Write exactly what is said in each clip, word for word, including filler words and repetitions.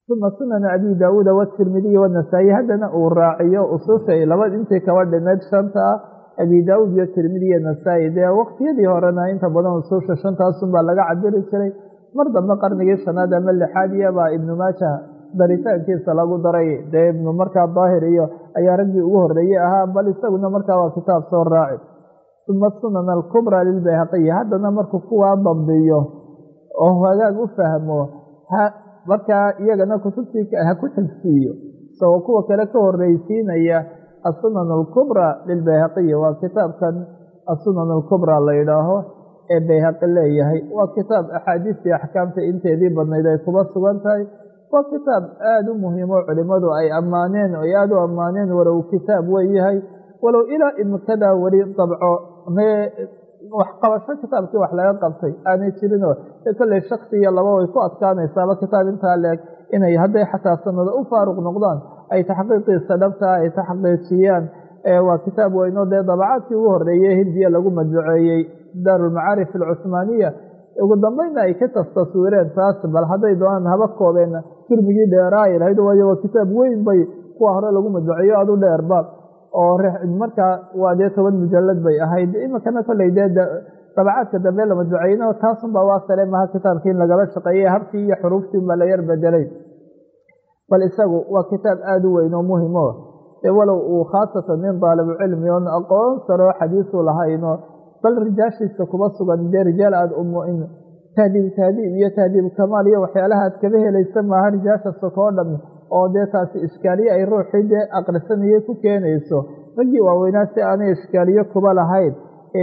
uma sunana abi daawuuda watirmidiyi wanasaayi haddana uu raaciyo usushay laba intii kaba dhimeed shanta ah abi daawuud iyo tirmidi iyo nasaa-i dee waqtiyadii horena inta badan ususha shantaasunbaa laga cabiri jiray mar dambe qarnigii shanaad ama lixaad iyabaa ibnu maaja daritaankiisa lagu daray dee ibnu markaa daahir iyo ayaa raggii ugu horeeyey ahaa bal isaguna markaa waa kitaab soo raaci uma sunan alkubraa lilbayhaqiyi haddana markuu kuwaa dambiyo oo hagaag u fahmo markaa iyagana kutubtii ha ku xigsiiyo isagoo kuwa kale ka horeysiinaya asunan alkubraa lilbayhaqiyi waa kitaabkan asunan alkubraa la yidhaaho ee bayhaqi leeyahay waa kitaab axaadiistii axkaamta inteedii badnayd ay kuba sugan tahay waa kitaab aada u muhiimo culimadu ay ammaaneen ay aada u ammaaneen walow kitaab weyahay walow ilaa imikadaa weli dabco waxqabasho kitaabkii wax laga qabtay aanay jirinoo kolley shaksi iyo laba way ku adkaanaysaaba kitaab intaa leeg inay hadday xataa sanado u faaruq noqdaan ay taxqiiqiisa dhabtaa ay taxqiijiyaan waa kitaab weyno dee dabacaadkii ugu horeeyey hindiya lagu madbuceeyey daarulmacaarif alcusmaaniya ugu dambeynna ay ka tastaswiireen taas bal hadday doonaan haba koobeen turmigii dheeraay lahayd waayo waa kitaab weyn bay kuwa hore lagu madbuceeyo aada u dheerba oo markaa waa dee toban mujalad bay ahayd iminkana kolley dee dabacaadka dambe la madbuceyno taasunbaa waa sale maha kitaabkii in lagala shaqeeyey habkii iyo xuruuftii unbaa la yar bedelay bal isagu waa kitaab aada u weyn oo muhimo walow uu khaasatan nin daalibu cilmi oon aqoon saroo xadiisu lahayno bal rijaashiisa kuba sugan dee rijaal aada umuin tahdiib tahdiib iyo tahdiib kamaal iyo waxyaalaha aad kaba helaysa maaha rijaasha sokoo dham oo dee taasi ishkaaliye ay ruuxii dee aqrisanayay ku keenayso raggii waaweynaa si aanay ishkaaliye kuba lahayn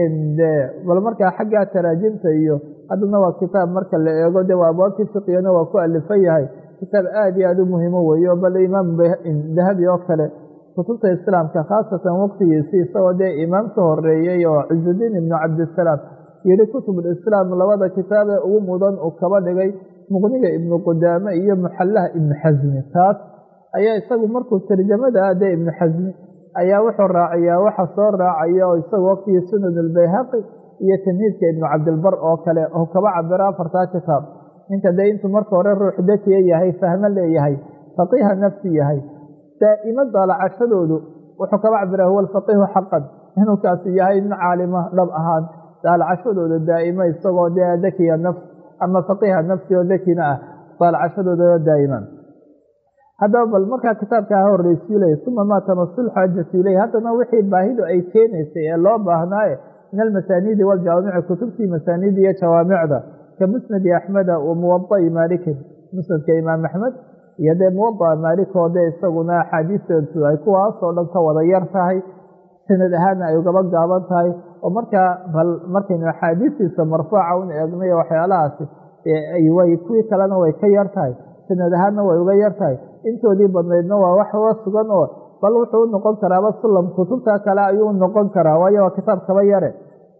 bal markaa xaggaa taraajimta iyo haddana waa kitaab marka la eego dee waa abwaabtii fiqigana waa ku alifan yahay kitaab aada iyo aada u muhiimo weeyo bal imaam dahabi oo kale kutubta islaamka khaasatan waqtigiisii isagoo dee imaam ka horeeyey oo cizudiin ibnu cabdisalaam yihi kutubulislaam labada kitaab ee ugu mudan uu kaba dhigay muqniga ibnu qudaame iyo muxallaha ibnu xasmi taas ayaa isagu markuu tarjamada dee ibnu xasmi ayaa wuxuu raaciyaa waxa soo raacaya oo isagu waqtigii sunan albayhaqi iyo tamhiidka ibnu cabdilbar oo kale oo kaba cabira afartaa kitaab ninka dee intuu marka hore ruux dakiya yahay fahmo leeyahay faqiiha nafsi yahay daa'ima daalacashadoodu wuxuu kaba cabira huwa alfaqiihu xaqan inuu kaasi yahay nin caalima dhab ahaan daalacashadooda daa'ima isagoo dee dakiya nafs ama faqiiha nafsi oo dakina ah daalacashadooda daa'iman haddaba bal markaa kitaabka ha horreysiilay uma maa tamasul xaajatu ileyh haddana wixii baahidu ay keenaysay ee loo baahnaaye min almasaaniidi waljawaamici kutubtii masaaniida iyo jawaamicda ka musnadi axmeda wa muwada'i maalikin musnadka imaam axmed iyo dee muwada'a maalik oo dee isaguna axaadiisteedu ay kuwaasoo dhan ka wada yar tahay sanad ahaanna ay ugaba gaaban tahay oo markaa bal markaynu axaadiistiisa marfuuca un eegnayo waxyaalahaasi way kuwii kalena way ka yar tahay sanad ahaanna way uga yar tahay intoodii badnaydna waa wax uga sugan oo bal wuxuu u noqon karaaba sulam kutubta kale ayuu noqon karaa waayo waa kitaab kaba yare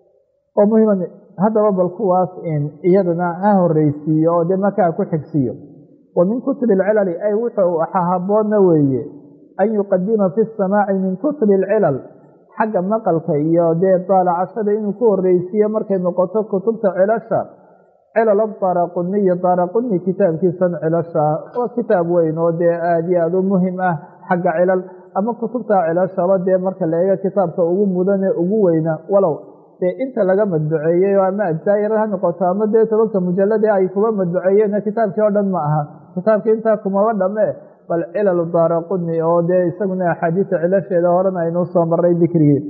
oo muhiima haddaba bal kuwaas iyadana ha horreysiiyo oo dee markaa ku xigsiiyo wa min kutri alcilali ay wuxuu haboonna weeye an yuqadima fi samaaci min kutri alcilal xagga maqalka iyo dee daalacashada inuu ku horreysiiyo markay noqoto kutubta cilasha cilal daaraquniyi daaraquni kitaabkiisan cilasha waa kitaab weyn oo dee aada iyo aada u muhim ah xagga cilal ama kutubta cilashaba dee marka la eego kitaabka ugu mudan ee ugu weyna walow dee inta laga madbuceeyey ama ajzaayar ha noqoto ama dee tobanka mujalad ee ay kuba madbuceeyeen kitaabkii oo dhan ma aha kitaabkii intaa kumaba dhame bal cilal daaraquni oo dee isaguna axaadiisa cilasheeda horena aynuu soo maray dikrigii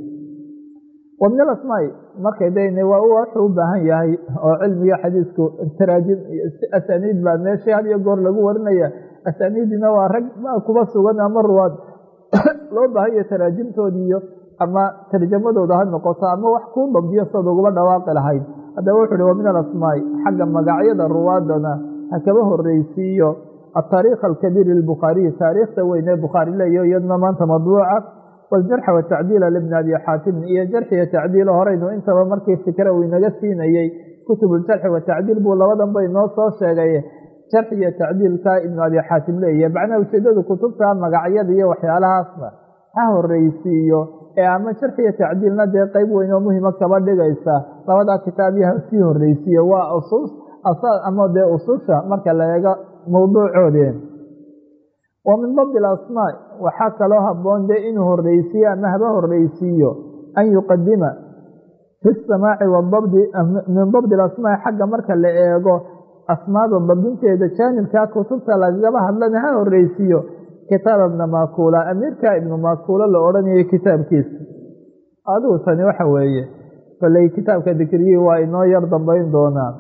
wa min alasmaai markay dayna waa wuxuu u baahan yahay oo cilmiga xadiisku taraajim asaniid baa meeshii had iyo goor lagu warinaya asaniidina waa rag ma kuba sugan ama ruwaad loo baahan yahay taraajimtoodii iyo ama tarjamadooda ha noqoto ama wax kuu dabdiyo sad ugaba dhawaaqi lahayd haddaba wuxu uhi wa min alasmaai xagga magacyada ruwaadana ha kaba horreysiiyo ataariikh alkabiir lilbukhaariyi taariikhda weyn ee bukhaari leeyo iyaduna maanta madbuuca waljarxa watacdiila libni abi xaatimin iyo jarxiyo tacdiilo horeynu intaba markii fikra uu inaga siinayey kutubuljarxi watacdiil buu labadan bay noo soo sheegay jarx iyo tacdiilka ibnu abi xaatim leeyahay macnaha ujeedadu kutubta magacyada iyo waxyaalahaasna ha horreysiiyo ee ama jarx iyo tacdiilna dee qeyb weyn oo muhima kaba dhigaysa labadaa kitaabyo ha sii horreysiiyo waa usus ama dee ususha marka la eego mawduucoodeen wa min dabdi alasmaa waxaa kaloo haboon dee inuu horeysiiyo ama haba horeysiiyo an yuqadima fi samaaci wadabdi min dabdi alasmaa xagga marka la eego asmaada dabdinteeda jaanibkaa kutubta lagaba hadlana ha horeysiiyo kitaab ibna makuula amiirka ibnu makuula la odhanayay kitaabkiisa. adigu tani waxa weeye koley kitaabka dikrigii waa inoo yar dambeyn doonaa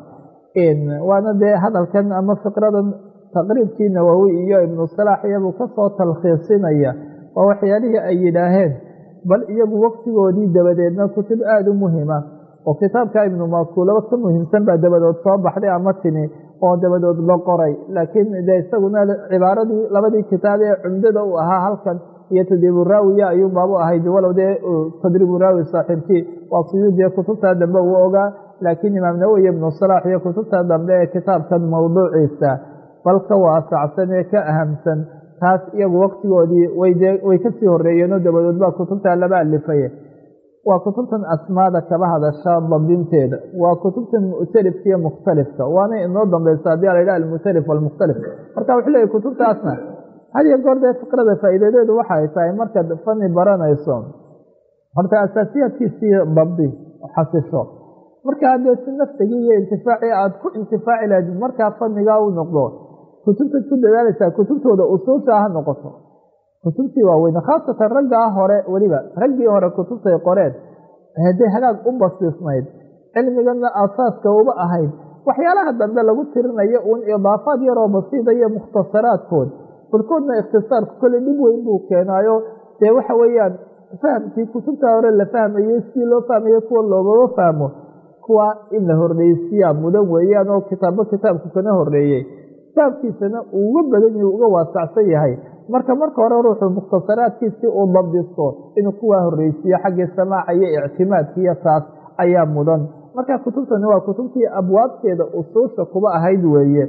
waana dee hadalkan ama fiqradan taqriibkii nawowi iyo ibnu salaax iyabuu kasoo talkhiisinaya waa waxyaalihii ay yidhaaheen bal iyagu waqtigoodii dabadeedna kutub aada u muhima oo kitaabka ibnu makuulaba ka muhiimsan baa dabadood soo baxday ama timi oo dabadood la qoray laakiin dee isaguna cibaaradii labadii kitaab ee cumdada u ahaa halkan iyo tadriibu raawiya ayuu baabu ahayd walow dee tadriibu raawi saaxiibkii waa suyuudiye kutubtaa dambe uu ogaa laakiin imaam nawowi ibnu salaax iyo kutubta dambe ee kitaabkan mawduuciisa bal ka waasacsan ee ka ahamsan taas iyagu waqtigoodii way kasii horeeyeenoo dabadood baa kutubta laba alifaye waa kutubtan asmaada kaba hadasha dabdinteeda waa kutubtan mu'talifka iyo mukhtalifka waana inoo dambeysa haddii la yidhaha almu'talif walmukhtalif marka wuxuu leeyahy kutubtaasna had iyo goor dee fikrada faa'iidadeedu waxay tahay markaad fani baranayso horta asaasiyaadkiisii dabdi xasisho markaa dee si naftigii iyo intifaacii aada ku intifaaci lahayd markaa fanigaa u noqdo kutubtaad ku dadaalaysaa kutubtooda usuusha ha noqoto kutubtii waaweyne khaasatan raggaa hore weliba raggii hore kutubtay qoreen hadday hagaag u basiisnayd cilmigana asaaska uba ahayd waxyaalaha dambe lagu tirinayo uun idaafaad yaroo basiida iyo mukhtasaraadkood barkoodna ikhtisaarku kole dhib weyn buu keenaayo dee waxa weeyaan fahamkii kutubta hore la fahmayey sidii loo fahmayo kuwa loogama fahmo kuwa in la horreysiyaa mudan weeyaan oo kitaabo kitaabku kana horeeyey fahamkiisana uu uga badan yahi uga waasacsan yahay marka marka hore ruuxu mukhtasaraadkiisii uu dabdisto inuu kuwaa horreysiiyo xaggii samaaca iyo ictimaadkiiyo taas ayaa mudan marka kutubtani waa kutubtii abwaabteeda usuusha kuba ahayd weeye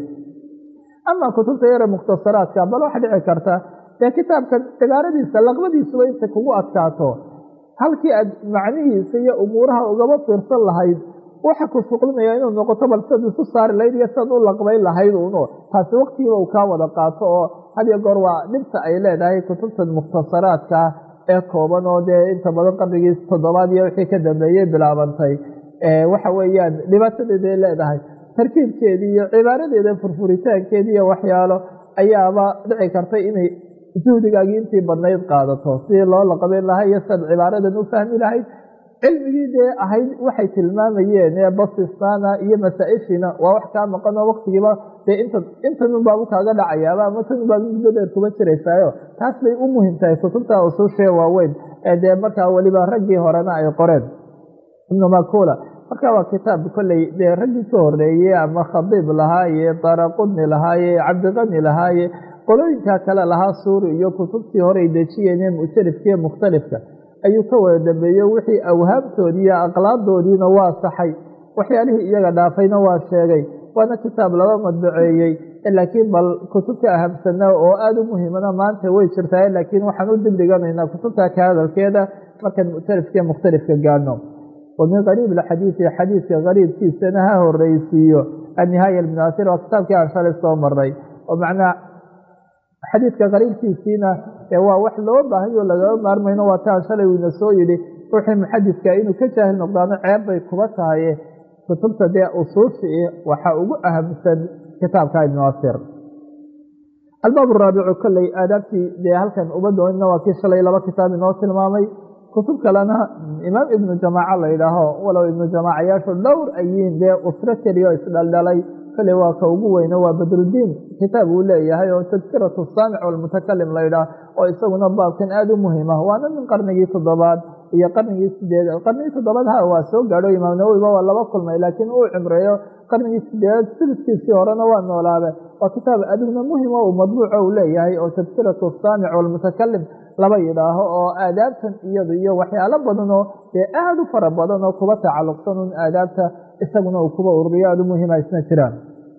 ama kutubta yare mukhtasaraadka bal waxa dhici karta dee kitaabkan cibaaradiisa laqbadiisuba intay kugu adkaato halkii aad macnihiisa iyo umuuraha ugaba fiirsan lahayd waxa ku shuqlinaya inuu noqoto bal siad isu saari lahayd iyo siad u laqbayn lahayd uno taasi waqtigiiba uu kaa wada qaato oo had iyo goor waa dhibta ay leedahay kutubtan mukhtasaraadka ee kooban oo dee inta badan qarnigii toddobaad iyo wixii ka dambeeyey bilaabantay waxa weeyaan dhibaatadeeday leedahay tarkiibkeedii iyo cibaaradeeda furfuritaankeedii iyo waxyaalo ayaaba dhici kartay inay juhdigaagii intii badnayd qaadato sidii loo laqabeyn lahaa iyo siad cibaaradan u fahmi lahayd cilmigii dee ahayd waxay tilmaamayeen ee basistaana iyo masaa-ishiina waa wax kaa maqanoo waqtigiiba dee inta intanun baabu kaaga dhacayaaba ama tanun baabu muddo dheer kuba jiraysaayo taas bay u muhim tahay kutubta usuushee waaweyn ee dee markaa weliba raggii horena ay qoreen ibnu makuula marka waa kitaab kolley dee raggii ka horeeyey ama khadiib lahaaye daraqudni lahaaye cabdiqani lahaaye qolooyinkaa kale lahaa suuri iyo kutubtii horey dejiyeen ee mu'talifka iyo mukhtalifka ayuu ka wada dambeeyo wixii awhaamtoodii iyo aqlaaddoodiina waa saxay waxyaalihii iyaga dhaafayna waa sheegay waana kitaab laba madbaceeyey laakiin bal kutubta ahamsana oo aada u muhiimana maanta way jirtaa laakiin waxaan u dibdhiganaynaa kutubta ka hadalkeeda markaan mu'talifka iyo mukhtalifka gaadhno wa min qariib alxadiidi xadiidka qariibkiisana ha horeysiiyo annihaaya almunaasir waa kitaabkii aan shalay soo maray oo macnaa xadiidka qariibkiisiina waa wax loo baahayo lagama maarmayno waa taan shalay uuna soo yidhi ruuxii muxadidka inuu ka jaahil noqdaano ceeb bay kuba tahay kutubta dee usuushii waxaa ugu ahamsan kitaabka ibnu asiir albaab araabicu kolley aadaabtii dee halkan uba doonina waa kii shalay laba kitaab inoo tilmaamay kutub kalena imaam ibnu jamaaca la yidhaaho walow ibnu jamaacayaashu dhowr ayiin dee usro keliyo isdhaldhalay kale waa ka ugu weyne waa badrudiin kitaab uu leeyahay oo tadkiratu saamic walmutakalim la yidhaah oo isaguna baabkan aada u muhiima waana min qarnigii toddobaad iyo qarnigii sideedaad qarnigii toddobaad ha waa soo gaadho imaam nawowiba waa laba kulmay laakiin uu cimreeyo qarnigii sideedaad siliskiisii horena waa noolaabe waa kitaab adigna muhim oo uu madbuuco uu leeyahay oo tadkiratu saamic walmutakalim laba yidhaaho oo aadaabtan iyadu iyo waxyaalo badanoo dee aada u fara badan oo kuba tacalluqsan un aadaabta isaguna uu kuba ururiyo aada u muhiima isna jiraan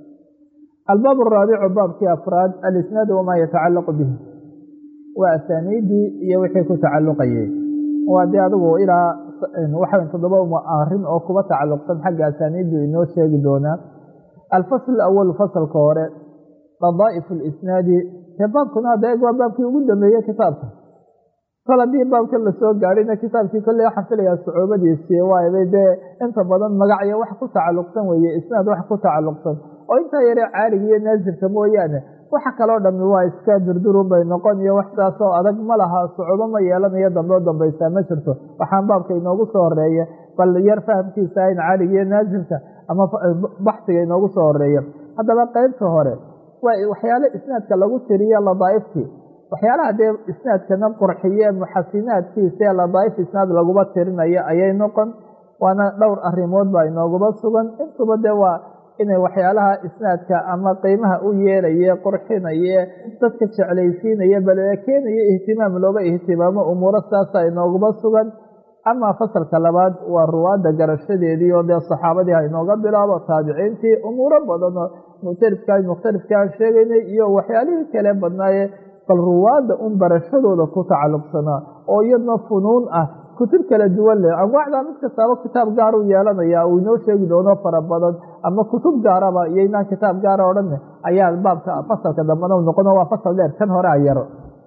albaab araabicu baabkii afraad alisnaadu wamaa yatacallaqu bihi waa asaaniidii iyo wixii ku tacalluqayay waa dee adigu ilaa waxayn toddoba arrin oo kuba tacalluqsan xagga asaaniiddu inoo sheegi doonaa alfasl awalu fasalka hore ladaa'ifu lisnaadi dee baabkuna hadda eeg waa baabkii ugu dambeeyey kitaabka kol haddii baabka lasoo gaadhina kitaabkii kolley waxaan filayaa sucuubadiisii waayday dee inta badan magacyo wax ku tacalluqsan weeye isnaad wax ku tacalluqsan oo intaa yaree caaliga iyo naasirka mooyaane waxa kaloo dhammi waa iska durdurun bay noqon iyo wax saas oo adag ma laha sucuubo ma yeelanayo dambe oo dambaysaa ma jirto waxaan baabka inoogu soo horeeya bal yar fahamkiisa in caaliga iyo naasirka ama baxsiga inoogu soo horeeya haddaba qaybta hore waa waxyaale isnaadka lagu tiriyo ladaaiftii waxyaalaha dee isnaadkana qurxiye muxasinaadkiisa ee ladaaif isnaad laguba tirinayo ayay noqon waana dhowr arrimood baa inooguba sugan intuba dee waa inay waxyaalaha isnaadka ama qiimaha u yeelaye qurxinaye dadka jeclaysiinaye bale keenayo ihtimaam looga ihtimaamo umuuro saasa inooguba sugan amaa fasalka labaad waa ruwaadda garashadeedii oo dee saxaabadii ha inooga bilaabo taabiciintii umuuro badanoo mukhtalifka mukhtalifka aan sheegaynay iyo waxyaalihii kale badnaaye bal ruwaadda un barashadooda ku tacalluqsanaa oo iyadna funuun ah kutub kala duwan leh anwaacdaa mid kastaaba kitaab gaar u yeelanaya uu inoo sheegi doono fara badan ama kutub gaaraba iyo inaan kitaab gaara o dhanne ayaa baabka fasalka dambana noqono waa fasal dheer kan hore a yaro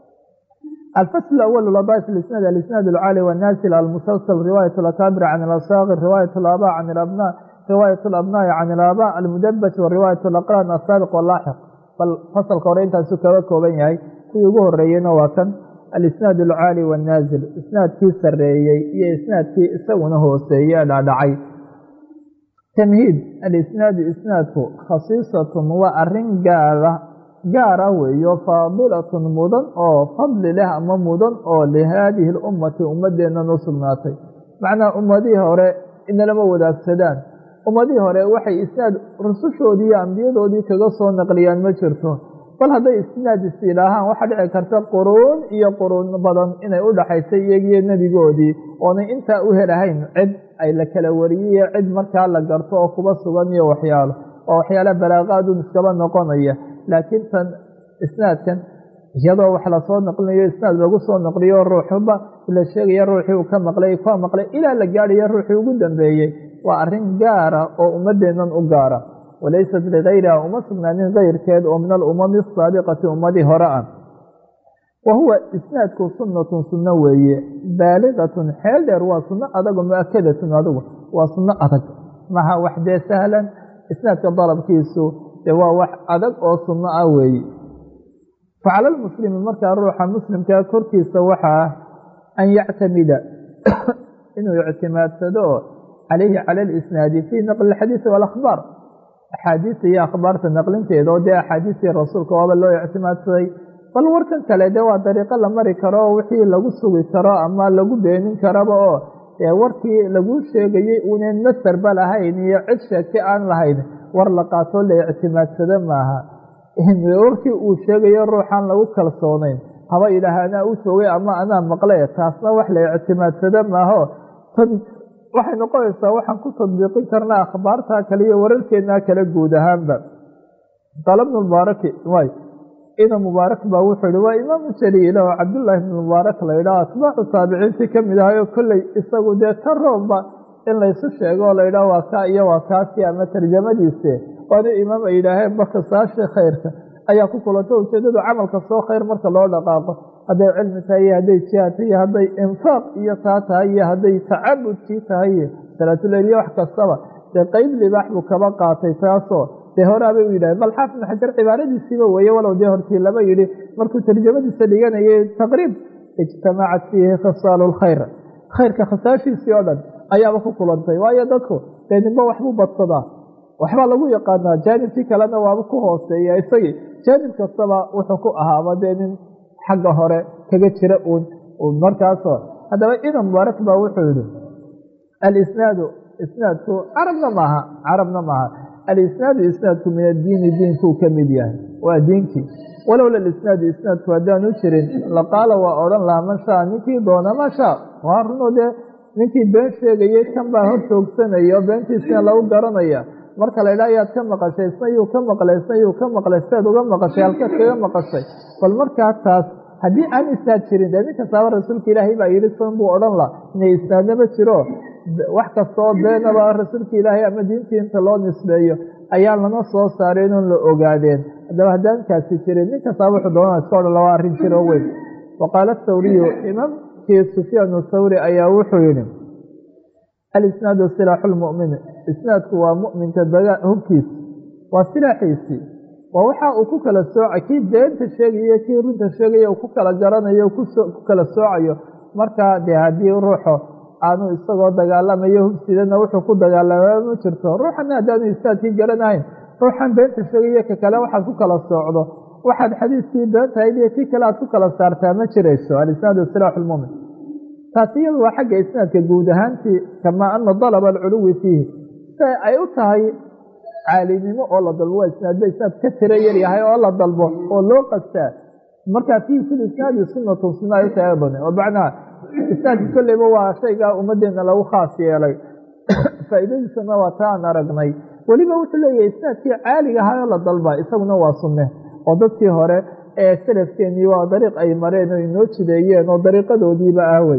الفصل الأول لضائف الإسناد الإسناد العالي والنازل المسلسل رواية الأكابر عن الأصاغر رواية الآباء عن الأبناء رواية الأبناء عن الآباء المدبة ورواية الأقران السابق واللاحق فالفصل قرين تنسكوك وبيني في يقول الرئيين وكان الإسناد العالي والنازل إسناد كيس الرئيي هي إسناد كي سونه سيئة دعي تمهيد الإسناد إسنادك خصيصة وأرنجارة gaara weeyo faadilatun mudan oo fadli leh ama mudan oo lihaadihi lummati ummadeennan u sugnaatay macnaa ummadihii hore inalama wadaagsadaan ummadihii hore waxay isnaad rusushoodii iyo ambiyadoodii kaga soo naqliyaan ma jirto bal hadday isnaad isilaahaan waxaa dhici karta quruun iyo quruun badan inay u dhaxaysay iyagiyo nebigoodii oonay intaa u helahayn cid ay la kala wariyey cid markaa la garto oo kuba sugan iyo waxyaalo oo waxyaala balaaqaadun iskaba noqonaya laakiin tan isnaadkan iyadoo wax lasoo naqlinayo isnaad lagu soo naqliyo ruuxuba la sheegaya ruuxii uu ka maqlay ka maqlay ilaa la gaadhayo ruuxii ugu dambeeyey waa arrin gaara oo ummadeennan u gaara walaysat ligayriha uma sugnaanin kayrkeed oo min alumami asaabiqati ummadii hore ah wa huwa isnaadku sunnatun sunno weeye baaligatun xeel dheer waa sunno adag oo mu-akadatun adigu waa sunno adag maha wax dee sahlan isnaadka dalabkiisu waa wax adag oo sunno ah weeye facala lmuslimi markaa ruuxa muslimkaa korkiisa waxaa an yactamida inuu ictimaadsado calayhi cala alisnaadi fii naqli alxadiisi waalakhbaar axaadiista iyo akhbaarta naqlinteeda oo dee axaadiistii rasuulka waaba loo ictimaadsaday bal warkan kale dee waa dariiqo la mari karo oo wixii lagu sugi karo ama lagu beenin karaba oo dee warkii lagu sheegayey unan masarba lahayn iyo cid sheegtay aan lahayn war la qaatoo la ictimaadsado maaha warkii uu sheegayo ruuxaan lagu kalsoonayn haba idhaaha anaa u joogay ama anaa maqle taasna wax la ictimaadsado maaho waxay noqonaysaa waxaan ku tadbiiqin karnaa akhbaartaa kale iyo wararkeennaa kale guud ahaanba qaala bnu mubaaraki way ina mubaarak baa wuxuu yihi waa imaamu jaliila oo cabdullaahi ibnu mubaarak la yidhaho atbaacu taabiciintii ka mid ahay oo kolley isagu dee ka roobba in laysu sheego oo la yidhaho waa kaa iyo waa kaasi ama tarjamadiise waana imaam ay yidhaaheen bakasaashii khayrka ayaa ku kulanta ujeedadu camalka soo khayr marka loo dhaqaaqo hadday cilmi tahay iyo hadday jihaad tahay iyo hadday infaaq iyo taa tahay iyo hadday tacabudkii tahay salaatuleyl iyo wax kastaba dee qeyb libaax buu kaba qaatay taasoo dee horaabay u yidhaaheen bal xaafid ibn xajar cibaaradiisiiba weeye walow dee hortii laba yidhi markuu tarjamadiisa dhiganayay taqriib ijtamacat fiihi khisaalu lkhayr khayrka khasaashiisii oo dhan ayaaba ku kulantay waayo dadku dee ninba waxbuu badsadaa waxbaa lagu yaqaanaa jaanibkii kalena waaba ku hooseeya isagii jaanib kastaba wuxuu ku ahaaba dee nin xagga hore kaga jira uun markaasoo haddaba ina mubaarak baa wuxuu yihi alisnaadu isnaadku carabna maaha carabna maaha alisnaadu isnaadku min addiini diinkuu ka mid yahay waa diinkii walowla alisnaadu isnaadku haddaanu jirin laqaala waa odhan laha man shaa ninkii doona ma shaa waa runo dee ninkii been sheegayey kan baa hor joogsanaya oo beentiisina lagu garanaya marka la ydhaha yaad ka maqashay isna yuu ka maqlay isna yuu ka maqlay sidaad uga maqashay halkeed kaga maqashay bal markaa taas haddii aan isnaad jirin dee nin kastaaba rasuulka ilaahay baa yidhi san buu odhan la inay isnaadnaba jiro wax kastaoo beenaba rasuulka ilaahay ama diintii inta loo nisbeeyo ayaa lana soo saaray inuun la ogaadeen haddaba haddaan kaasi jirin nin kastaa wuxuu doonaa iska odhan laba arrin jiro weyn. waqaala athawriyu imaamkii sufyaan thawri ayaa wuxuu yihi alisnaadu silaaxu lmu'mini, isnaadku waa mu'minka dagaa hubkiisa, waa silaaxiisii, waa waxa uu ku kala sooca kii beenta sheegayo kii runta sheegayo uu ku kala garanayo ku kala soocayo. markaa dee haddii ruuxo aanu isagoo dagaalamayo hubsidana wuxuu ku dagaalama ma jirto. ruuxana haddaanu isnaadkii garanahayn, ruuxan beenta sheegayo ka kale waxaad ku kala soocdo, waxaad xadiiskii beentahayd iyo kii kale aad ku kala saartaa ma jirayso. alisnaadu silaaxu lmu'min, taasi iyadu waa xagga isnaadka guud ahaantii, kamaa ana dalaba alculuwi fiihi, si ay u tahay caalinimo oo la dalbo waa isnaadba isnaad ka tira yar yahay oo la dalbo oo loo qastaa. markaa fiihi fi lisnaadi sunnatun sunna ay u tahay aydan, oo macnaha isnaadka kolleyba waa shaygaa ummaddeena lagu khaas yeelay, faa'iidadiisana waa ta aan aragnay. weliba wuxuu leeyahay isnaadkii caaliga ahaa oo la dalba isaguna waa sunne, oo dadkii hore ee salafkeenii waa dariiq ay mareen oo inoo jideeyeen oo dariiqadoodiiba ah wey.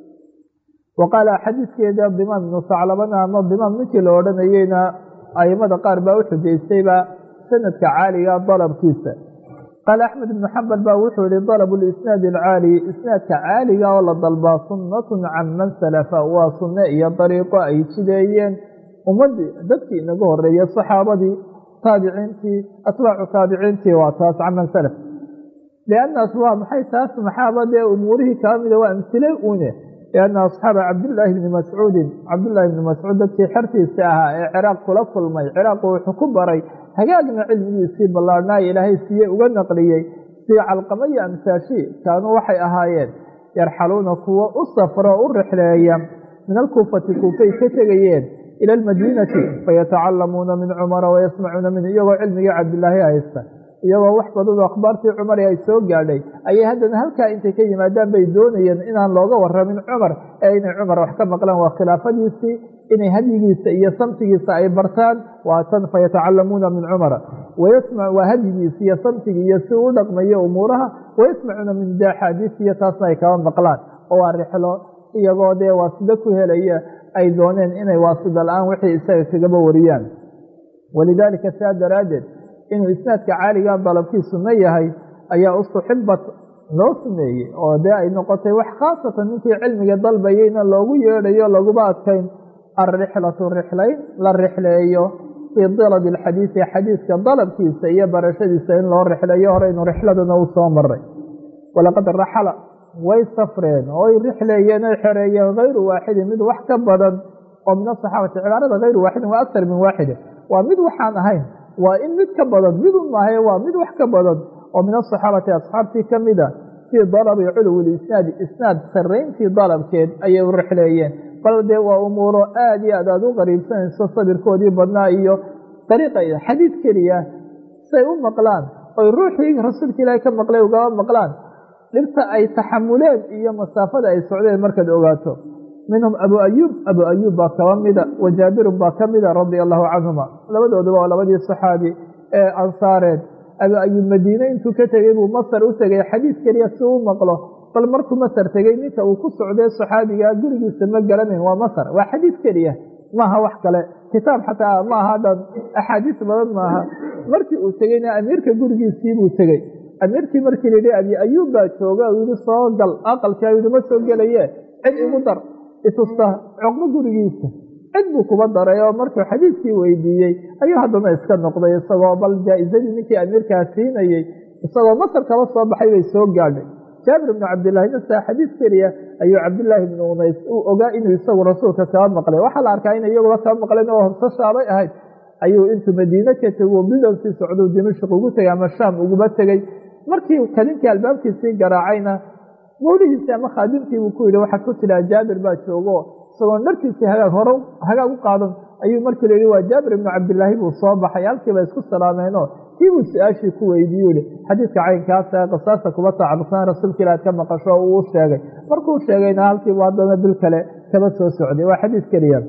waqaala xadiidkeeda dimaam ibnu saclabana ama dimaam ninkii la odhanayeyna aimada qaar baa u xujaystayba sanadka caaliga dalabkiisa. qaala axmed ibnu xambal baa wuxuu yihi dalabu lisnaadi alcaali, isnaadka caaliga oo la dalbaa sunnatun can man salafa, waa sunne iyo dariiqo ay jideeyeen ummadii dadkii inaga horeeyey, saxaabadii, taabiciintii, atbaacu taabiciintii, waa taas can man salaf. liannaas waa maxay taas maxaaba dee umuurihii kaa mida waa amhile une, lianna asxaaba cabdillaahi bni mascuudin, cabdullaahi bni mascuud dadkii xertiisa ahaa ee ciraaq kula kulmay, ciraaqu wuxuu ku baray hagaagna cilmigiisii ballaarhnaayo ilaahay siiye uga naqliyey sii calqama iyo amsaashi, kaanuu waxay ahaayeen yarxaluuna kuwa u safro o u rixleeya min alkuufati kuufay ka tegayeen ila almadiinati fayatacalamuuna min cumara wayasmacuuna minhu, iyagoo cilmigii cabdilaahi haysta, iyagoo wax badan oo akhbaartii cumar ay soo gaadhay ayay haddana halkaa intay ka yimaadaan bay doonayeen inaan looga waramin cumar ee inay cumar wax ka maqlaan, waa khilaafadiisii, inay hadyigiisa iyo samtigiisa ay bartaan, waa tan fayatacalamuuna min cumara wayasmac waa hadyigiisa iyo samtigii iyo si u dhaqmayo umuuraha, wayasmacuuna min da axaadiis iyo taasna ay kaba maqlaan, oo waa rixlo iyagoo dee waasida ku helaya ay dooneen inay waasida la-aan wixii isaga kagaba wariyaan. walidaalika saa daraaddeed inuu isnaadka caaliga dalabkii sunno yahay ayaa ustuxibat loo suneeyey, oo dee ay noqotay wax khaasatan ninkii cilmiga dalbayeyna loogu yeedhayo laguba adkayn alrixlatu rixlayn la rixleeyo fii dalabi alxadiisi, xadiiska dalabkiisa iyo barashadiisa in loo rixleeyo, horeynu rixladuna u soo maray. walaqad raxala way safreen oo ay rixleeyeen oy xereeyeen hayru waaxidin, mid wax ka badan oo min asaxaabati, cibaarada hayru waaxidin waa aktar min waaxidin, waa mid waxaan ahayn, waa in mid ka badan, midun maahaye waa mid wax ka badan oo min asaxaabati asxaabtii ka mida fii dalabi culuwi lisnaadi, isnaad sarrayntii dalabkeed ayay u rixleeyeen. bal dee waa umuuro aada iyo aad aad u qariibsanayso sabirkoodii badnaa iyo dariiqa xadiid keliya say u maqlaan oy ruuxii rasuulka ilaahay ka maqlay ugaba maqlaan, dhibta ay taxamuleen iyo masaafada ay socdeen markaad ogaato. minhum abu ayuub, abu ayuub baa kaba mida, wa jaabirun baa ka mida radia allahu canhuma, labadooduba waa labadii saxaabi ee ansaareed. abu ayuub madiine intuu ka tegey buu masar u tegay xadiid keliya si u maqlo, bal markuu masar tegey ninka uu ku socday saxaabiga gurigiisa ma garanayn, waa masar, waa xadiid keliya maaha wax kale, kitaab xataa maaha dhan, axaadiis badan maaha. markii uu tegeyna amiirka gurigiisii buu tegey, amiirkii markii la yihi abi ayuub baa jooga, uu yihi soo gal aqalkaa, yihi ma soo gelaye cid igu dar itusta cuqmo gurigiisa, cid buu kuba daray, oo markuu xadiidkii weydiiyey ayuu haddana iska noqday, isagoo bal jaa-izadii ninkii amiirkaa siinayey isagoo masar kaba soo baxay bay soo gaadhay. jaabir ibnu cabdillaahi nasa xadiid keliya ayuu cabdillaahi ibnu unays uu ogaa inuu isagu rasuulka kaba maqlay, waxaa la arkaa inay iyaguba kaba maqleen oo hobsashaabay ahayd, ayuu intuu madiine ka tego bilow sii socdou dimashq ugu tegay ama shaam uguba tegey. markii kadinkii albaabkiisii garaacayna mawlihiisii ama khaadimkiibuu ku yidhi waxaad ku tidhaha jaabir baa joogo, isagoo dharkiisii hagaag hore hagaag u qaadan ayuu markii la yihi waa jaabir ibnu cabdillaahi buu soo baxay, halkiiba isku salaameenoo kiibuu su-aashii ku weydiiyu yihi xadiidka caynkaasa qisaasta kuba tacalluqsan rasuulka ilaad ka maqasho oo uu sheegay. markuu sheegayna halkiibu haddana bil kale kaba soo socday, waa xadiid keliya.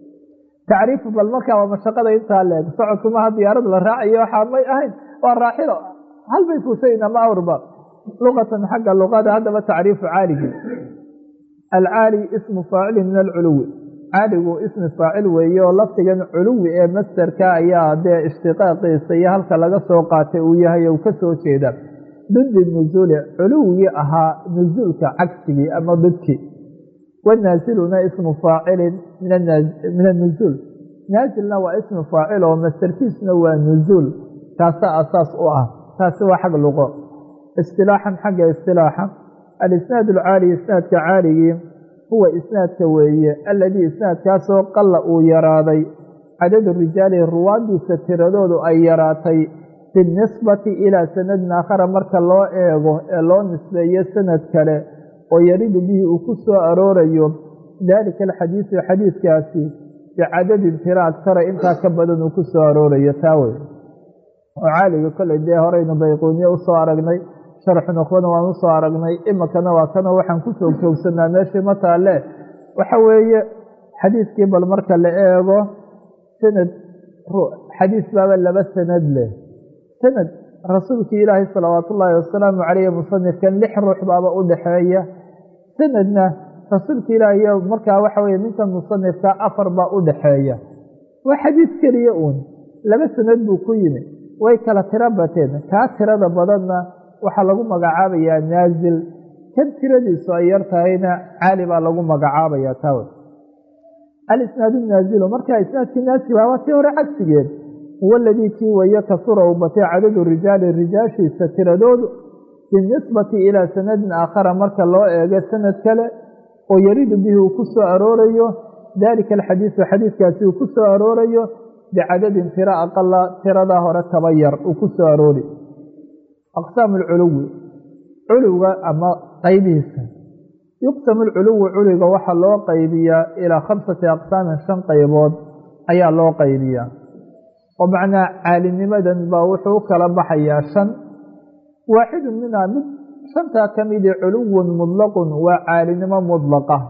tacriifu bal markaa waa mashaqada intaa leeg, socodku maha diyaarad la raacayo waxaa may ahayn, waa raaxilo hal bay fuushayn ama awrba. luqatan xagga luqada haddaba tacriifu caaligi, alcaali ismu faacili min alculuwi, caaligu ismi faacil weeye oo lafdigan culuwi ee masderka ayaa dee ishtiqaaqiisa iyo halka laga soo qaatay uu yahay ou ka soo jeeda didi nusuuli culuwigii ahaa nusuulka cagsigii ama didkii wanaasiluna ismu faacilin min annusuul naasilna waa ismu faacil oo masderkiisuna waa nusuul kaasa asaas u ah taasi waa xag luqo istilaaxan xagga istilaaxa alisnaad alcaali isnaadka caaligii huwa isnaadka weeye aladii isnaadkaasoo qalla uu yaraaday cadadu rijaali ruwaadiisa tiradoodu ay yaraatay binisbati ilaa sanadin aakhara marka loo eego ee loo nisbeeyo sanad kale oo yaridu bihi uu ku soo aroorayo daalika alxadiisu xadiidkaasi bicadadin tiro agtara intaa ka badan uu ku soo aroorayo taa wey oo caaliga kolley dee horeynu bayquuniye usoo aragnay sharxu nukhbana waan usoo aragnay imikana waa kanoo waxaan ku joog joogsanaa meeshii ma taale waxa weeye xadiiskii bal marka la eego sanad xadiis baaba laba sanad leh sanad rasuulkii ilaahay salawaatu ullaahi wasalaamu caleyhi musanifkan lix ruux baaba u dhexeeya sanadna rasuulka ilaahiy markaa waxa weye ninkan musanifka afar baa u dhexeeya waa xadiis keliya uun laba sanad buu ku yimi way kala tiro bateen kaa tirada badanna waxaa lagu magacaabayaa naasil kan tiradiisu ay yar tahayna caali baa lagu magacaabaya taw alisnaadu naazilu markaa isnaadkii naasil waa tii hore cagsigeed huwa aladii kii weeye kasura uu batay cadadu rijaali rijaashiisa tiradoodu binisbati ilaa sanadin aakhara marka loo eego sanad kale oo yaridu bihi uu ku soo aroorayo daalika alxadiisu xadiidkaasi uu ku soo aroorayo bicadadin tiro aqala tiradaa hore kaba yar uu ku soo aroori aqsaamu alculuwi culuwiga ama qaybihiisa yuqsamu alculuwi culuwiga waxaa loo qaybiyaa ilaa khamsati aqsaamin shan qaybood ayaa loo qaybiyaa oo macnaa caalinimadan baa wuxuu u kala baxayaa shan waaxidun minhaa mid shantaa ka midi culuwun mudlaqun waa caalinimo mudlaqa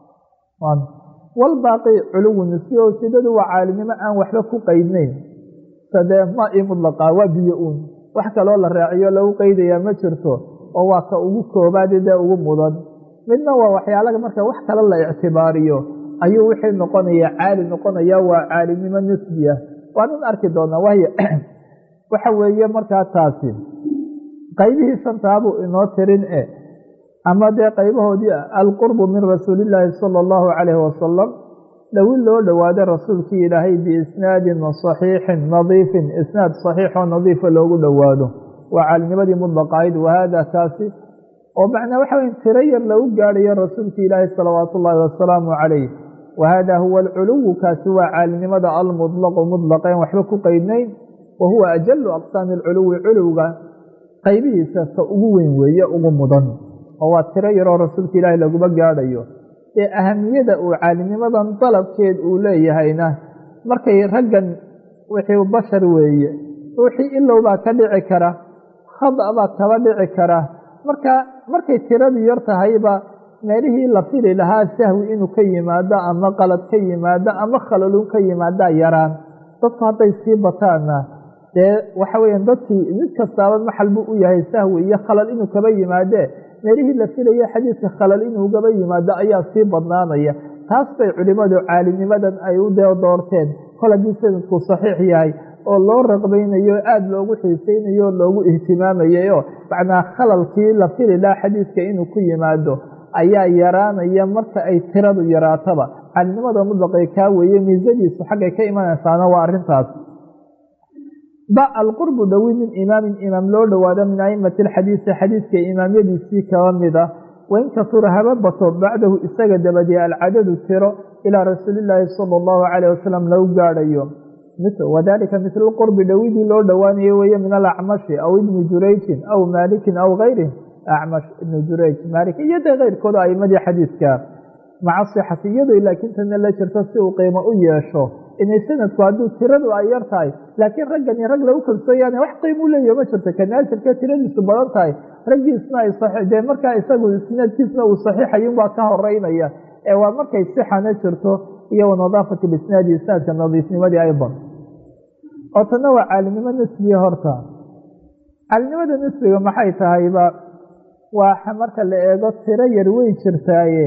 walbaaqi culuwun nisbi oo ujeedadu waa caalinimo aan waxba ku qeydnayn sadee ma ii mudlaqaa waa biyo uun wax kaloo la raaciyo lagu qeydayaa ma jirto oo waa ka ugu koobaadi dee ugu mudan midna waa waxyaalaha marka wax kale la ictibaariyo ayuu wixii noqonaya caali noqonaya waa caalinimo nisbiya waanan arki doonaa wahya waxa weeye markaa taasi qaybihii shantaabuu inoo tirin e ama dee qaybahoodii alqurbu min rasuulillaahi sala allahu calayhi wasalam dhowin loo dhowaado rasuulkii ilaahay biisnaadin saxiixin nadiifin isnaad saxiixoo nadiifa loogu dhowaado waa caalinimadii mudlaqahayd wahaada kaasi oo macnaa waxa wey tiro yar lagu gaadhayo rasuulkii ilaahay salawaatu ullaahi wasalaamu calayh wahada huwa alculuwu kaasi waa caalinimada almudlaqu mudlaqeen waxba ku qeydnayn wa huwa ajalu aqsaami alculuwi culuwga qaybihiisa ta ugu weyn weeye ugu mudan oo waa tiro yaroo rasuulka ilaahay laguma gaadhayo ee ahamiyada uu caalinimadan dalabkeed uu leeyahayna markay raggan wixii bashar weeye wixii ilowbaa ka dhici kara khada baa kaba dhici kara marka markay tiradu yar tahayba meelihii la fili lahaa sahwi inuu ka yimaado ama qalad ka yimaado ama khalalun ka yimaadaa yaraan dadku hadday sii bataana dee waxa weeyaan dadkii mid kastaaba maxal buu u yahay sahwi iyo khalal inuu kaba yimaadee meelihii la filaya xadiidka khalal inuu gaba yimaado ayaa sii badnaanaya taas bay culimmadu caalinimadan ay u dee doorteen kol haddii sanadku saxiix yahay oo loo raqbaynayo aada loogu xiisaynayo o loogu ihtimaamayayo macnaa khalalkii la fili lahaa xadiidka inuu ku yimaado ayaa yaraanaya marka ay tiradu yaraataba caalinimada mudlaqay kaa weeye miisadiisu xaggay ka imanaysaana waa arrintaas ba alqurbu dhowi min imaamin imaam loo dhowaado min aimati alxadiisi xadiidka imaamyadiisii kaba mida wain kasura haba bato bacdahu isaga dabadee alcadadu tiro ilaa rasuulillaahi sala allahu calayh wasalam lagu gaadhayo wadalika mitlu lqurbi dhowidii loo dhowaanayo weeye min alacmashi aw ibni jurayjin aw maalikin aw gayrih acmash ibnu jurayj maalik iyo dee keyrkooda aimadii xadiidka maca sixati iyadoo laakiin tana la jirto si uu qiimo u yeesho inay sanadku hadduu tiradu ay yar tahay laakiin raggani rag lagu kalsooyaane wax qiimuu leeyahy ma jirto kanaasilka tiradiisu badan tahay raggiisna ay dee markaa isagu isnaadkiisna uu saxiixayin waa ka horeynaya ee waa markay sixana jirto iyo wanadaafati lisnaadi isnaadka nadiifnimadii aydan oo tana waa caalinimo nisbiya horta caalinimada nisbiga maxay tahayba waa marka la eego tiro yar way jirtaaye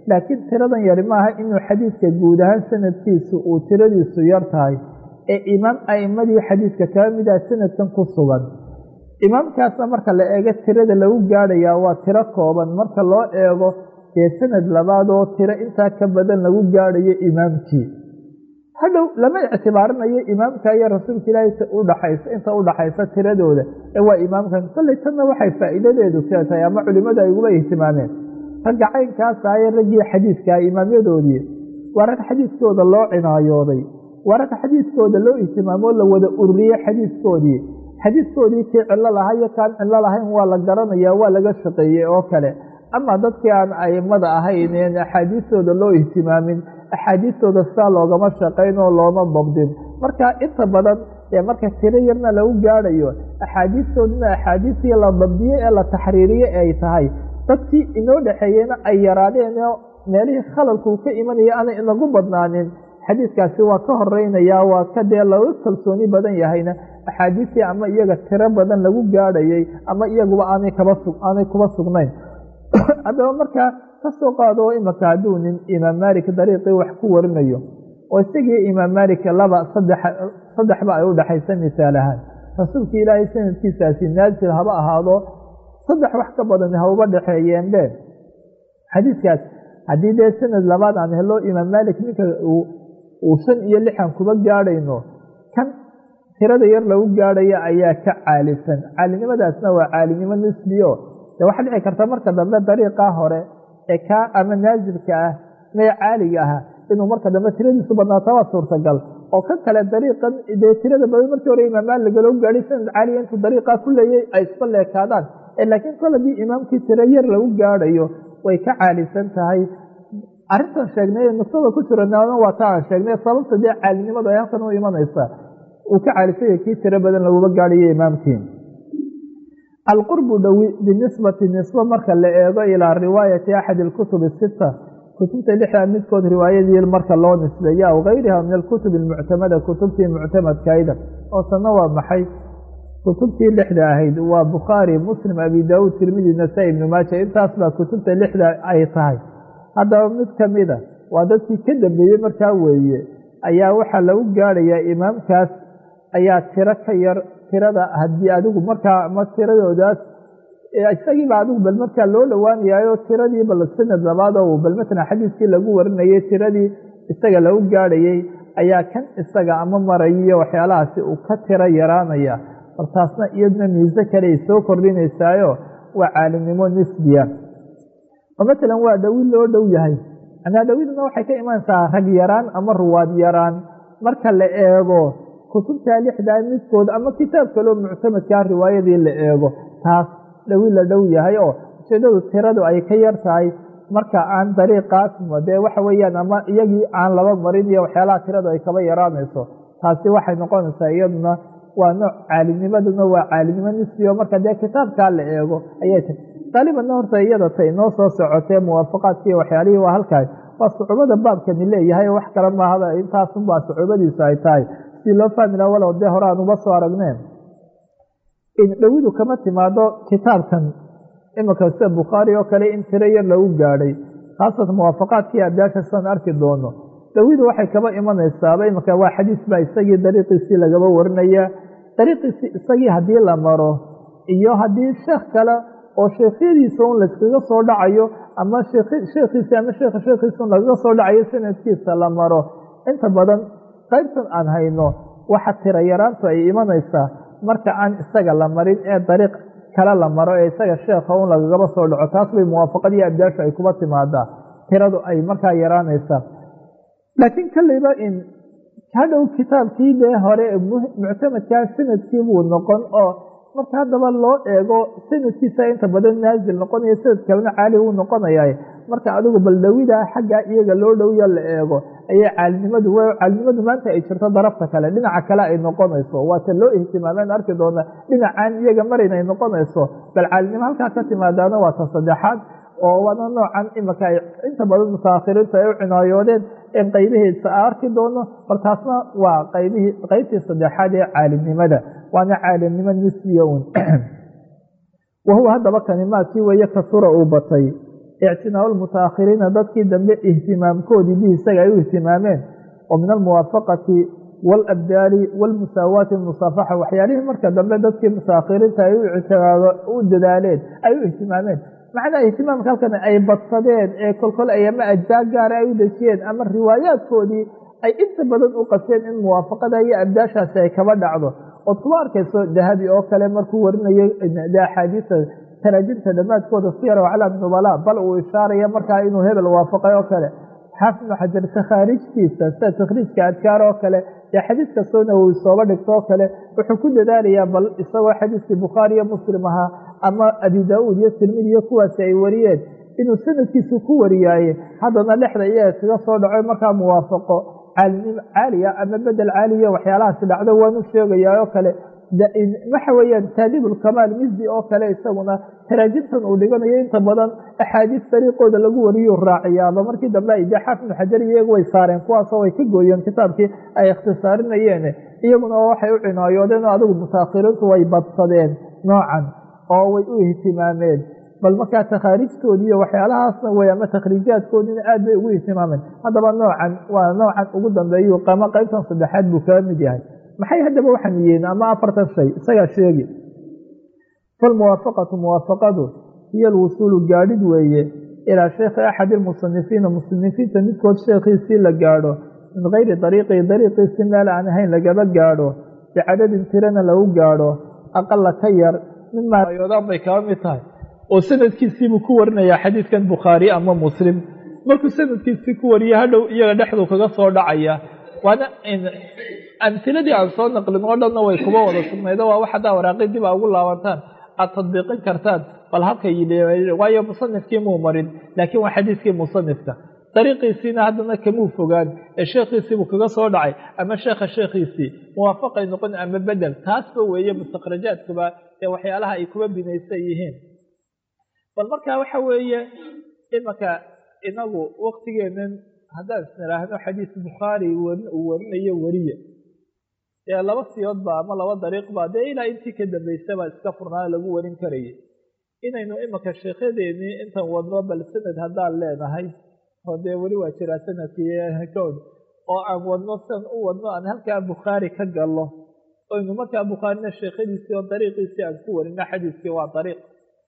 laakiin tiradan yari maaha inuu xadiidka guud ahaan sanadkiisu uu tiradiisu yar tahay ee imaam a'imadii xadiidka kaba mid ah sanadkan ku sugan imaamkaasna marka la eego tirada lagu gaadhayaa waa tiro kooban marka loo eego dee sanad labaad oo tiro intaa ka badan lagu gaadhayo imaamkii hadhow lama ictibaarinayo imaamka iyo rasuulka ilaahay udhaxaysa inta udhaxaysa tiradooda ee waa imaamkan kolley tanna waxay faa'iidadeedu keetahay ama culimadu ay uguba ihtimaameen ragga caynkaasa aye raggii xadiidkaa imaamyadoodii waa rag xadiidkooda loo cinaayooday waa rag xadiidkooda loo ihtimaamoo la wada ururiye xadiidkoodii xadiidkoodii kii cillo lahaa iyo kaan cillo lahayn waa la garanayaa waa laga shaqeeyey oo kale ama dadkii aan aimada ahayn en axaadiistooda loo ihtimaamin axaadiistooda sidaa loogama shaqayn oo looma dabdin marka inta badan ee marka tiro yarna lagu gaadhayo axaadiistoodina axaadiistii la dabdiyey ee la taxriiriyey ay tahay dadkii inoo dhexeeyeyna ay yaraadeen oo meelihii khalalkuu ka imanaya aanay inagu badnaanin xadiidkaasi waa ka horeynayaa waa ka dee laga kalsooni badan yahayna axaadiistii ama iyaga tiro badan lagu gaadhayay ama iyaguba aanay kaba su aanay kuba sugnayn haddaba markaa kasoo qaado imaka hadduu nin imaam malik dariiqii wax ku warinayo oo isagii imaam malik laba saddex saddexba ay udhaxaysa misaal ahaan rasuulka ilaahay sanadkiisaasi naazil haba ahaado saddex wax ka badan hauba dhexeeyeen be xadiidkaas haddii dee sanad labaad aan helo imaam malik ninka uu shan iyo lixan kuba gaadhayno kan tirada yar lagu gaadhaya ayaa ka caalisan caalinimadaasna waa caalinimo nisbiyo de waxaa dhici karta marka dambe dariiqaa hore ee kaa ama naazilka ah mee caaliga ah inuu marka dambe tiradiisu badnaato waa suurtagal oo ka kale dariiqan dee tirada badan markii hore imaam maalik lagu gaadhay sanad caaliga intuu dariiqaa ku leeyay ay isba leekaadaan laakiin kol haddii imaamkii tiro yar lagu gaadhayo way ka caalisan tahay arrintan sheegnay nuktada ku jirana waa ta aan sheegnay sababta dee caalinimadu ay halkan u imanaysa uu ka caalisanya kii tiro badan laguba gaadhayo imaamkii alqurbu dhowi binisbati nisba marka la eego ilaa riwaayati axadi alkutub asita kutubta lixda midkood riwaayadii marka loo nisbeeyo aw gayriha min alkutub almuctamada kutubtii muctamadkayda oo tanna waa maxay kutubtii lixda ahayd waa bukhaari muslim abi daauud tirmidi nasaa-i ibnu maaja intaas baa kutubta lixda ay tahay haddaba mid kamida waa dadkii ka dambeeyey markaa weeye ayaa waxaa lagu gaadhayaa imaamkaas ayaa tiro ka yar tirada haddii adigu markaa ama tiradoodaas isagiiba adigu bal markaa loo dhowaanayayo tiradii bal sanad labaad oo bal matala xadiiskii lagu warinayay tiradii isaga lagu gaadhayay ayaa kan isaga ama marayiyo waxyaalahaasi uu ka tiro yaraanaya martaasna iyadna miise kale ay soo kordhinaysaayo waa caalimnimo nisbiya oo matalan waa dhawi loo dhow yahay anaa dhawidna waxay ka imanaysaa rag yaraan ama ruwaad yaraan marka la eego kutubtaa lixdaa midkood ama kitaab kaloo muctamadkaa riwaayadii la eego taas dhawi la dhow yahay oo ujeedadu tiradu ay ka yar tahay marka aan dariiqaas dee waxa weeyaan ama iyagii aan laba marin iyo waxyaalaha tiradu ay kaba yaraanayso taasi waxay noqonaysaa iyaduna waa nooc caalimnimaduna waa caalimnimo nisbiyo marka dee kitaabkaa la eego ayay tahay qaalibanna horta iyada tay noo soo socotee muwaafaqaadkii waxyaalihii waa halkaas waa sucuubada baabkani leeyahay wax kale maahada intaasunbaa sucuubadiisu ay tahay si loo fahmi laha walow dee hore aan uba soo aragneen dhawidu kama timaado kitaabkan imika sida bukhaari oo kale in tiro yar lagu gaadhay khaasatan muwaafaqaadkii abdaasha sidaan arki doono dhawidu waxay kaba imanaysaaba imika waa xadiis baa isagii dariiqiisii lagaba warinaya dariiqiisii isagii haddii la maro iyo haddii sheekh kale oo sheekhyadiisa un layskaga soo dhacayo ama sheekhiisi ama sheekha sheekhiisa un lagaga soo dhacayo sanadkiisa la maro inta badan qaybtan aan hayno waxa tiro yaraantu ay imanaysaa marka aan isaga la marin ee dariiq kale la maro ee isaga sheekha un lagagaba soo dhaco taas bay muwaafaqadii abdaashu ay kuba timaadaa tiradu ay markaa yaraanaysaa laakiin kaleyba in hadhow kitaabkii dee hore muctamadkaa sanadkii buu noqon oo marka haddaba loo eego sanadkiisa inta badan naazil noqonayo sanad kalena caali uu noqonaya marka adigu bal dhawidaa xaggaa iyaga loo dhowya la eego ayay caalinimadu caalinimadu maanta ay jirto darafta kale dhinaca kale ay noqonayso waata loo ihtimaameen arki doona dhinacaan iyaga marin ay noqonayso bal caalinimo halkaa ka timaadaana waa ta saddexaad oo waana noocan imika ay inta badan mutaakhiriintu ay u cinaayoodeen in qaybihiisa a arki doono bal taasna waa qaybihii qaybtii saddexaad ee caalimnimada waana caalimnimo nisbiya un wahuwa haddaba kanimaadkii weeye kasura uu batay ictinaa lmutaakhiriina dadkii dambe ihtimaamkoodii bi isaga ay u ihtimaameen oo min almuwaafaqati waalabdaali waalmusaawaati almusaafaxa waxyaalihii marka dambe dadkii mutaakhiriinta ay u dadaaleen ay u ihtimaameen macnaha ihtimaamka halkan ay badsadeen ee kolkol ay ama ajzaa gaara ay u dejiyeen ama riwaayaadkoodii ay inta badan u qaseen in muwaafaqada iyo abdaashaasi ay kaba dhacdo ood kuma arkayso dahabi oo kale markuu warinayo axaadiisa taraajimta dhammaadkooda siyar aclaam nubala bal uu ishaaraya markaa inuu hebel waafaqay oo kale xaafid ibnu xajar takhaarijtiisa sida takhriijka adkaar oo kale dee xadiis kastoona uu sooba dhigto oo kale wuxuu ku dadaalayaa bal isagoo xadiiskii bukhaari iyo muslim ahaa ama abi daa-uud iyo tirmidi iyo kuwaasi ay wariyeen inuu sanadkiisu ku wariyaaye haddana dhexda iyaga kaga soo dhaco markaa muwaafaqo caaliya ama bedel caaliya waxyaalahaasi dhacdo waanu sheegayaa oo kale waxa weeyaan taadiib ulkamaal misdi oo kale isaguna taraajimtan uu dhiganayo inta badan axaadiis dariiqooda lagu wariyo raaciyaaba markii dambe ay dee xaafid ibnu xajar iyagu way saareen kuwaasoo way ka gooyeen kitaabkii ay ikhtisaarinayeen iyaguna waxay u cinaayoodeen oo adigu mutaakhiriintu way badsadeen noocan oo way u ihtimaameen bal markaa takhaarijtoodii iyo waxyaalahaasna way ama takhriijaadkoodiina aad bay ugu ihtimaameen haddaba noocan waa noocan ugu dambeeyu qama qaybtan saddexaad buu kaga mid yahay maxay haddaba waxaan yihiin ama afartan shay isagaa sheegi falmuwaafaqatu muwaafaqadu hiyo alwusuulu gaadhid weeye ilaa sheekhi axadi ilmusanifiina musanifiinta midkood sheekhiisii la gaadho min kayri dariiqii dariiqiisii meel aan ahayn lagaba gaadho bicadadin tirana lagu gaadho aqala ka yar mimaayodaan bay kaba mid tahay oo sanadkiisiibuu ku warinayaa xadiidkan bukhaari ama muslim markuu sanadkiisii ku wariye hadhow iyaga dhexdu kaga soo dhacaya waana amhiladii aan soo naqlin oo dhanna way kuba wada sugnaydo waa wax haddaa waraaqi dib a ugu laabantaan aad tadbiiqin kartaan bal halkay yidhi waayo musanifkii muu marin laakiin waa xadiiskii musanifka dariiqiisiina haddana kamuu fogaan ee sheekhiisiibuu kaga soo dhacay ama sheekha sheekhiisii muwaafaqay noqon ama bedel taasba weeye mustakhrajaadkuba ee waxyaalaha ay kuba binaysan yihiin bal markaa waxa weeye imanka inagu waktigeenan haddaan isniraahno xadiis bukhaari uu warinayo wariye ee laba siyoodba ama laba dariiqba dee ilaa intii ka dambaysaba iska furnaa lagu warin karayay inaynu imanka sheekhadeennii intan wadno bal sanad haddaan leenahay oo dee weli waa jiraa sanadkii kowd oo aan wadno sidan u wadno aan halkaa bukhaari ka gallo oynu markaa bukhaarina sheekhadiisii oo dariiqiisii aan ku warino xadiiskii waa dariiq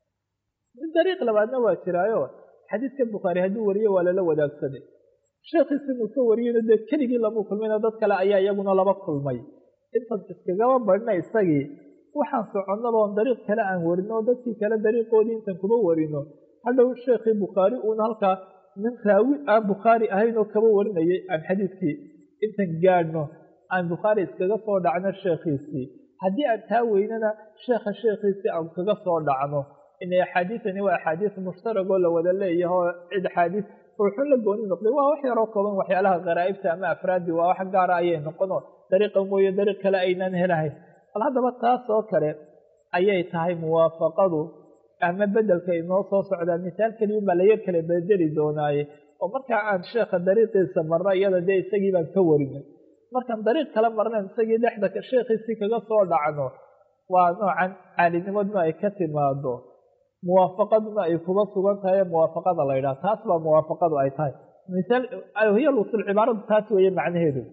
mid dariiq labaadna waa jiraayo xadiidka bukhaari hadduu wariyo waa lala wadaagsaday sheekhiisi inuu ka wariyeyno dee keligii lamu kulmayno dad kale ayaa iyaguna laba kulmay intan iskagaba badhna isagii waxaan soconnaba oon dariiq kale aan warino oo dadkii kale dariiqoodii intan kuma warino hadhow sheekhii bukhaari uuna halkaa nin raawi aan bukhaari ahayn oo kaba warinayay aan xadiidkii intan gaadhno aan bukhaari iskaga soo dhacno sheekhiisii haddii aan taa weynana sheekha sheekhiisii aan kaga soo dhacno inay axaadiisani waa axaadiis mushtaragoo la wada leeyahay oo cid axaadiis ruuxun la gooni noqday waa wax yaroo kooban waxyaalaha kharaa'ibta ama afraadi waa wax gaara ayay noqono dariiqa mooye dariiq kale aynaan helahayn bal haddaba taas oo kale ayay tahay muwaafaqadu ama bedelka inoo soo socdaa misaal keliya baa layar kale bedeli doonaaye oo markaa aan sheekha dariiqiisa marno iyada dee isagii baan ka warinay markaan dariiq kala marnayn isagii dhexda sheekhiisii kaga soo dhacno waa noocan caalinimaduna ay ka timaado muwaafaqaduna ay kuba sugan tahay muwaafaqada la ydhaha taas baa muwaafaqadu ay tahay misaal hiya lusul cibaaradu taas weeye macnaheedu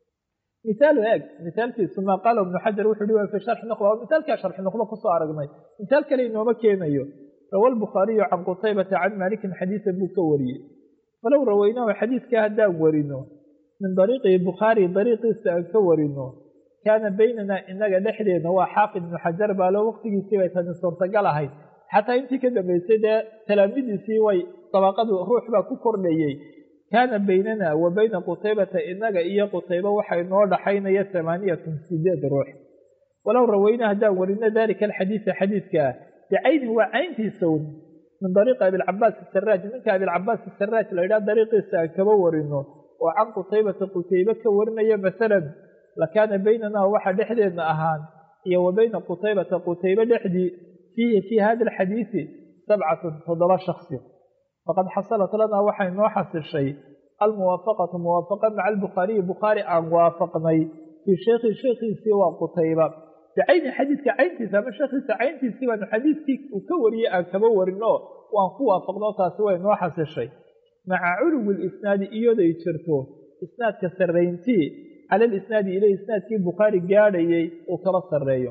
misaalu eeg misaalkiisu maa qaala ibnu xajar wuxuu hi fi sharxi nuqba oo misaalkaa sharxi nuqba kusoo aragnay misaal kale inooma keenayo rawa lbukhaariyu can qutaybata can maalikin xadiisan buu ka wariyey falow rawaynaahu xadiidkaa haddaan warino min dariiqii bukhaari dariiqiisa aan ka warino kaana baynanaa inaga dhexdeena waa xaafid ibnu xajar baalo waqtigiisii bay tani suurtagal ahayd xataa intii ka dambaysay dee talaamidiisii way dabaqadu ruux baa ku kordhayey kaana baynana wa bayna qutaybata inaga iyo qutayba waxay noo dhaxaynaya amaaniyatun sideed ruux walow rawayna haddaan warino dalika alxadiida xadiidkaa bicaynin waa cayntiisa un min dariiqi abilcabaas asaraaj ninka abilcabaas asaraaj la ydhaha dariiqiisa aan kaba warino oo can qutaybata qutaybe ka warinaya masalan lakaana baynanaa waxa dhexdeedna ahaan iyo wa bayna qutaybata qutaybe dhexdii fiihi fii hada alxadiidi sabcatun toddoba shaksi faqad xasalat lanaa waxay noo xasishay almuwaafaqatu muwaafaqa maca albukhaariyi bukhaari aan waafaqnay fii sheekhi sheekhiisii waa qutayba bicayni xadiidka cayntiisa ama sheekhiisa cayntiisii baanu xadiidkii uu ka wariyey aan kaba warino waan ku waafaqno taasi way noo xasishay maca culuwi lisnaadi iyaday jirto isnaadka sarrayntii cala alisnaadi ileyh isnaadkii bukhaari gaadhayay uu kaba sarreeyo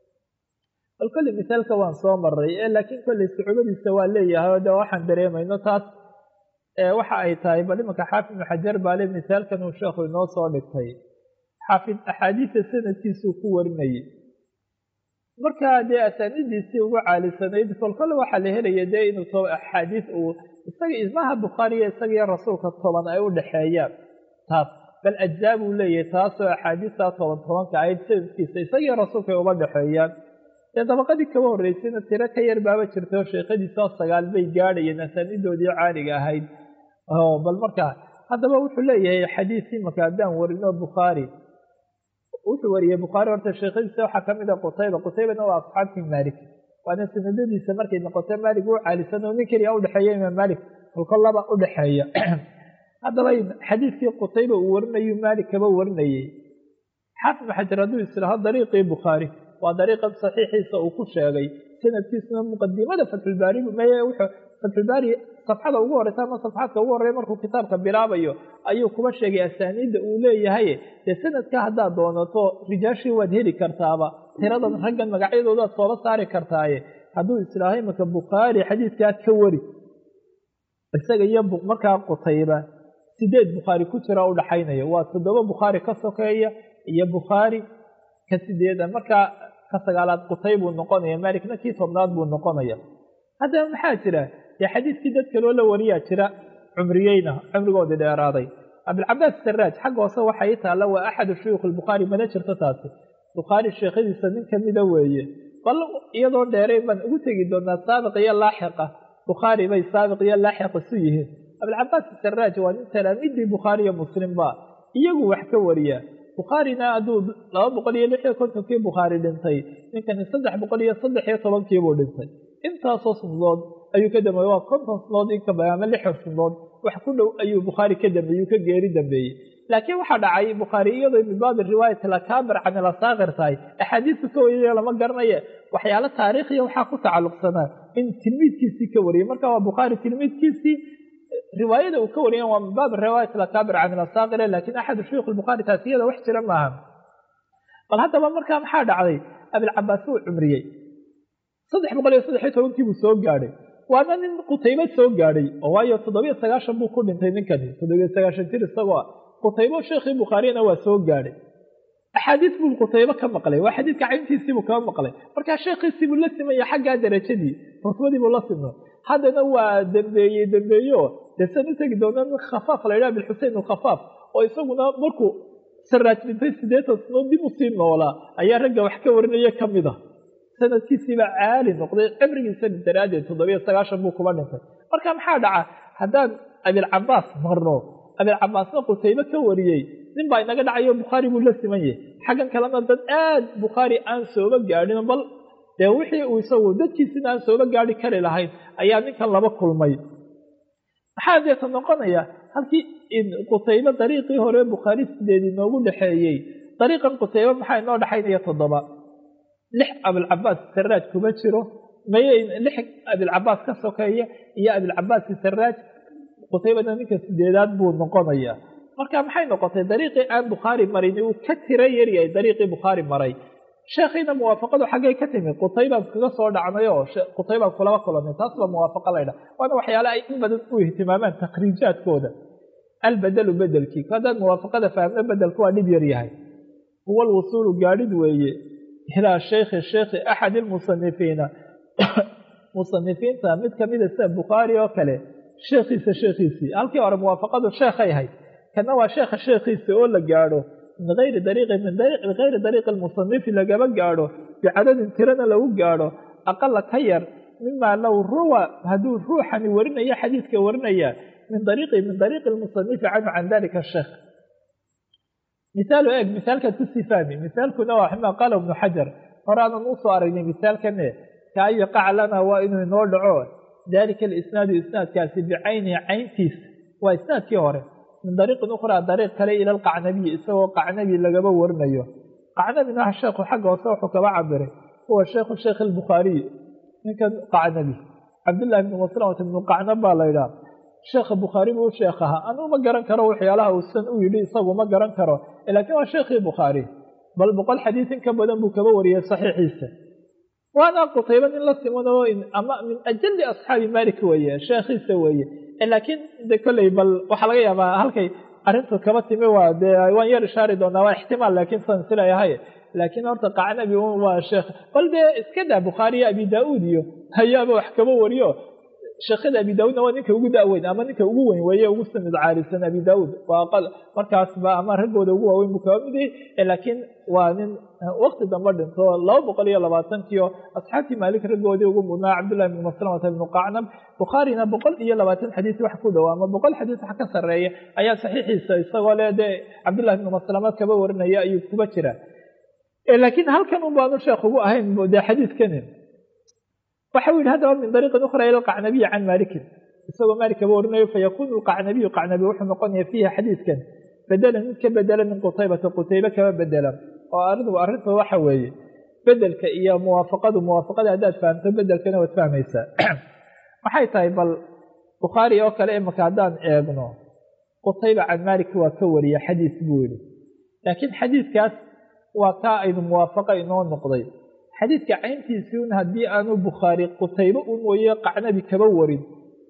bal kolley misaalka waan soo maray ee laakiin kolley sucubadiisa waa leeyahay oo de waxaan dareemayno taas waxa ay tahay bal imanka xaafid ibnu xajar baale misaalkan uu sheekhu inoo soo dhigtay xaafid axaadiisa sanadkiisuu ku warinayay markaa dee asaanidiisii ugu caalisanayd kolkole waxaa la helaya dee inuu to axaadiis uu isaga ismaha bukhaariya isagiyo rasuulka toban ay u dhexeeyaan taas bal ajzaa buu leeyahay taasoo axaadiistaa toban tobanka ahayd sanadkiisa isagiyo rasuulka ay uba dhexeeyaan dee dabaqadii kaba horreysayna tiro ka yar baaba jirtao sheekhadiisoo sagaal bay gaadhayeen asaanidoodii caaliga ahayd bal markaa haddaba wuxuu leeyahay xadiis imaka haddaan warino bukhaari wuxuu wariyey bukhaari horta sheekhadiisa waxaa kamid a qutayba qutaybana waa asxaabtii maalik waana sanadadiisa markay noqoto maalik u caalisan oo nin keliya udhexeeya imaam maalik kolko laba udhexeeya haddaba xadiiskii qutayba uu warinayu maalik kaba warinayey xaafid ibnu xajar hadduu islaho dariiqii bukhaari waa dariiqan saxiixiisa uu ku sheegay sanadkiisuna muqadimada fatxulbaari meye wuxuu fatxulbaari safxada ugu horeysa ama safxaadka ugu horreya markuu kitaabka bilaabayo ayuu kuba sheegay asaaniidda uu leeyahay dee sanadka haddaad doonato rijaashii waad heli kartaaba tiradan raggan magacyadoodaad sooba saari kartaaye hadduu islaahay marka bukhaari xadiidkaa ka wari isaga iyo markaa qutayba sideed bukhaari ku jira udhaxaynaya waa toddoba bukhaari ka sokeeya iyo bukhaari ka sideeda markaa ka sagaalaad qutay buu noqonaya maalikna kii tobnaad buu noqonaya haddaba maxaa jira dee xadiidkii dad kaloo la wariyaa jira cumriyeyna cumrigoodii dheeraaday abilcabaas saraaj xagga hoose waxa ii taalla waa axadu shuyuukh albukhaari mana jirto taasi bukhaari sheekhadiisa nin kamida weeye bal iyadoo dheerayn baan ugu tegi doonaa saabiq iyo laaxiqa bukhaari bay saabiq iyo laaxiq isu yihiin abilcabaas saraaj waa nin talaamiidii bukhaari iyo muslimba iyagu wax ka wariyaa bukhaarina hadduu laba boqol iyo lix iyo kontonkii bukhaari dhintay ninkani saddex boqol iyo saddex iyo tobankiibuu dhintay intaasoo sanadood ayuu ka dambeeyey waa konton sanadood inka badan ama lixdan sanadood wax ku dhow ayuu bukhaari ka dambeeyey ka geeri dambeeyey laakiin waxaa dhacay bukhaari iyadoo min baabi riwaayat lakaabir can ilasaakir tahay axaadiistu ka wariyay lama garanaye waxyaalo taariikhiya waxaa ku tacalluqsanaa in tilmiidkiisii ka wariyey marka waa bukhaari tilmiidkiisii riwaayada uu ka wariyan waa min baab riwaayat lakaabir can ilasaakir laakiin axadu shuyuukh albukhaari taasi iyada wax jira maaha bal haddaba markaa maxaa dhacday abilcabaas uu cumriyey saddex boqol iyo saddex iyo tobankii buu soo gaadhay waana nin qutaybo soo gaadhay oo waayo toddobiyo sagaashan buu ku dhintay ninkani toddobiyo sagaashan jir isagoo ah qutaybo sheekhii bukhaariyana waa soo gaadhay axaadiis buu qutaybo ka maqlay waa xadiidka cayntiisiibuu kaba maqlay markaa sheekhiisiibuu la simaya xaggaa darajadii rutbadiibuu la simo haddana waa dambeeyey dambeeyo dee san u tegi doona nin khafaaf la yidhaha bilxusein alkhafaaf oo isaguna markuu saraaj dhintay siddeetan sanood dib usii noolaa ayaa ragga wax ka warinaya ka mid a sanadkiisiibaa caali noqday cimrigiisa daraaddeed toddobiyo sagaashan buu kuba dhintay marka maxaa dhaca haddaan abilcabaas marno abilcabaasna qutaybo ka wariyey nin baa inaga dhacayo bukhaari buu la siman yahay xaggan kalena dad aad bukhaari aan sooba gaadhin bal dee wixii uu isagu dadkiisina aan sooba gaadhi kari lahayn ayaa ninkan laba kulmay maxaa deeta noqonaya halkii qutaybo dariiqii hore bukhaari sideed inoogu dhexeeyey dariiqan qutaybo maxaa inoo dhexaynaya toddoba lix abilcabaas saraaj kuma jiro maye lix abilcabaas ka sokeeya iyo abilcabaas saraaj qutaybana ninka sideedaad buu noqonaya marka maxay noqotay dariiqii aan bukhaari marin uu ka tira yaryahay dariiqii bukhaari maray sheekhiina muwaafaqadu xaggay ka timid qutaybaan kaga soo dhacnay oo qutaybaan kulaba kulanay taas baa muwaafaqa laydha waana waxyaale ay in badan u ihtimaamaan takriijaadkooda albedelu bedelkii haddaan muwaafaqada fahamno bedelku waa dhib yar yahay huwa alwusuulu gaadhid weeye ilaa sheykhi sheekhi axad ilmusanifiina musanifiinta mid kamida sida bukhaari oo kale sheekhiisa sheekhiisii halkii hore muwaafaqadu sheekhay ahayd kana waa sheekha sheekhiisa oo la gaadho min ayri dariiqi min gayri dariiqi almusanifi lagaba gaadho bicadadin tirana lagu gaadho aqala ka yar mimaa low ruwa hadduu ruuxani warinayo xadiidka warinaya min dariiqi min dariiqi almusanifi canhu can dalika sheekh misaalu eeg misaalkaad kusii fahmi misaalkuna waa xima qaala ibnu xajar hore aanan usoo aragnay misaalkane kaan yaqaca lana waa inuu inoo dhaco dalika alisnaadu isnaadkaasi bicaynihi cayntiis waa isnaadkii hore min dariiqin ukhraa dariiq kale ila alqacnabiyi isagoo qacnabi lagaba warinayo qacnabina ah sheekhu xagga hoose wuxuu kaba cabiray huwa sheekhu sheekh albukhaariy ninkan qacnabi cabdullahi ibnu maslamata ibnu qacnab baa la yidhaha sheekha bukhaari buu sheekh ahaa anuu ma garan karo waxyaalaha uusan u yidhi isagu ma garan karo laakiin waa sheekhii bukhaari bal boqol xadiis in ka badan buu kaba wariyey saxiixiisa waana qutayba nin la simano ama min ajali asxaabi malik weeye sheekhiisa weeye laakiin de kolley bal waxaa laga yaabaa halkay arrintu kaba timi waa dee waan yar ishaari doonaa waa ixtimaal laakiin san silayahay laakiin horta qacnabi waa sheekh bal dee iska daa bukhaari iyo abi daauud iyo hayaaba wax kaba wariyo sheekhada abi daauudna waa ninka ugu daaweyn ama ninka ugu weyn weeye ugu samid caalisan abi daauud waa aqal markaasba ama raggooda ugu waaweyn buu kaba mid yahay laakiin waa nin waqti dambe dhinto laba boqol iyo labaatankiio asxaabtii maalik raggoodii ugu mudnaa cabdullahi ibnu maslamata ibnu qacnab bukhaarina boqol iyo labaatan xadiis wax ku dhow ama boqol xadiis wax ka sarreeya ayaa saxiixiisa isagoo le dee cabdullahi ibnu maslama kaba warinaya ayuu kuba jira laakiin halkan un baanu sheekh ugu ahayn dee xadiiskani waxa uu yidhi haddaba min dariiqin ukhra ila alqacnabiyi can maalikin isagoo maalik kaba warinayo fayakunu alqacnabiyu qacnabi wuxuu noqonaya fiiha xadiiskan bedelan mid ka bedela min qutaybata qutaybe kaba bedela oo arigu arrinta waxa weeye bedelka iyo muwaafaqadu muwaafaqada haddaad fahamto bedelkana waad fahmaysaa maxay tahay bal bukhaari oo kale imaka haddaan eegno qutayba can maalik waa ka wariya xadiis buu yidhi laakiin xadiiskaas waa kaa aynu muwaafaqa inoo noqday xadiidka cayntiisii un haddii aanu bukhaari qutaybe un mooye qacnabi kaba warin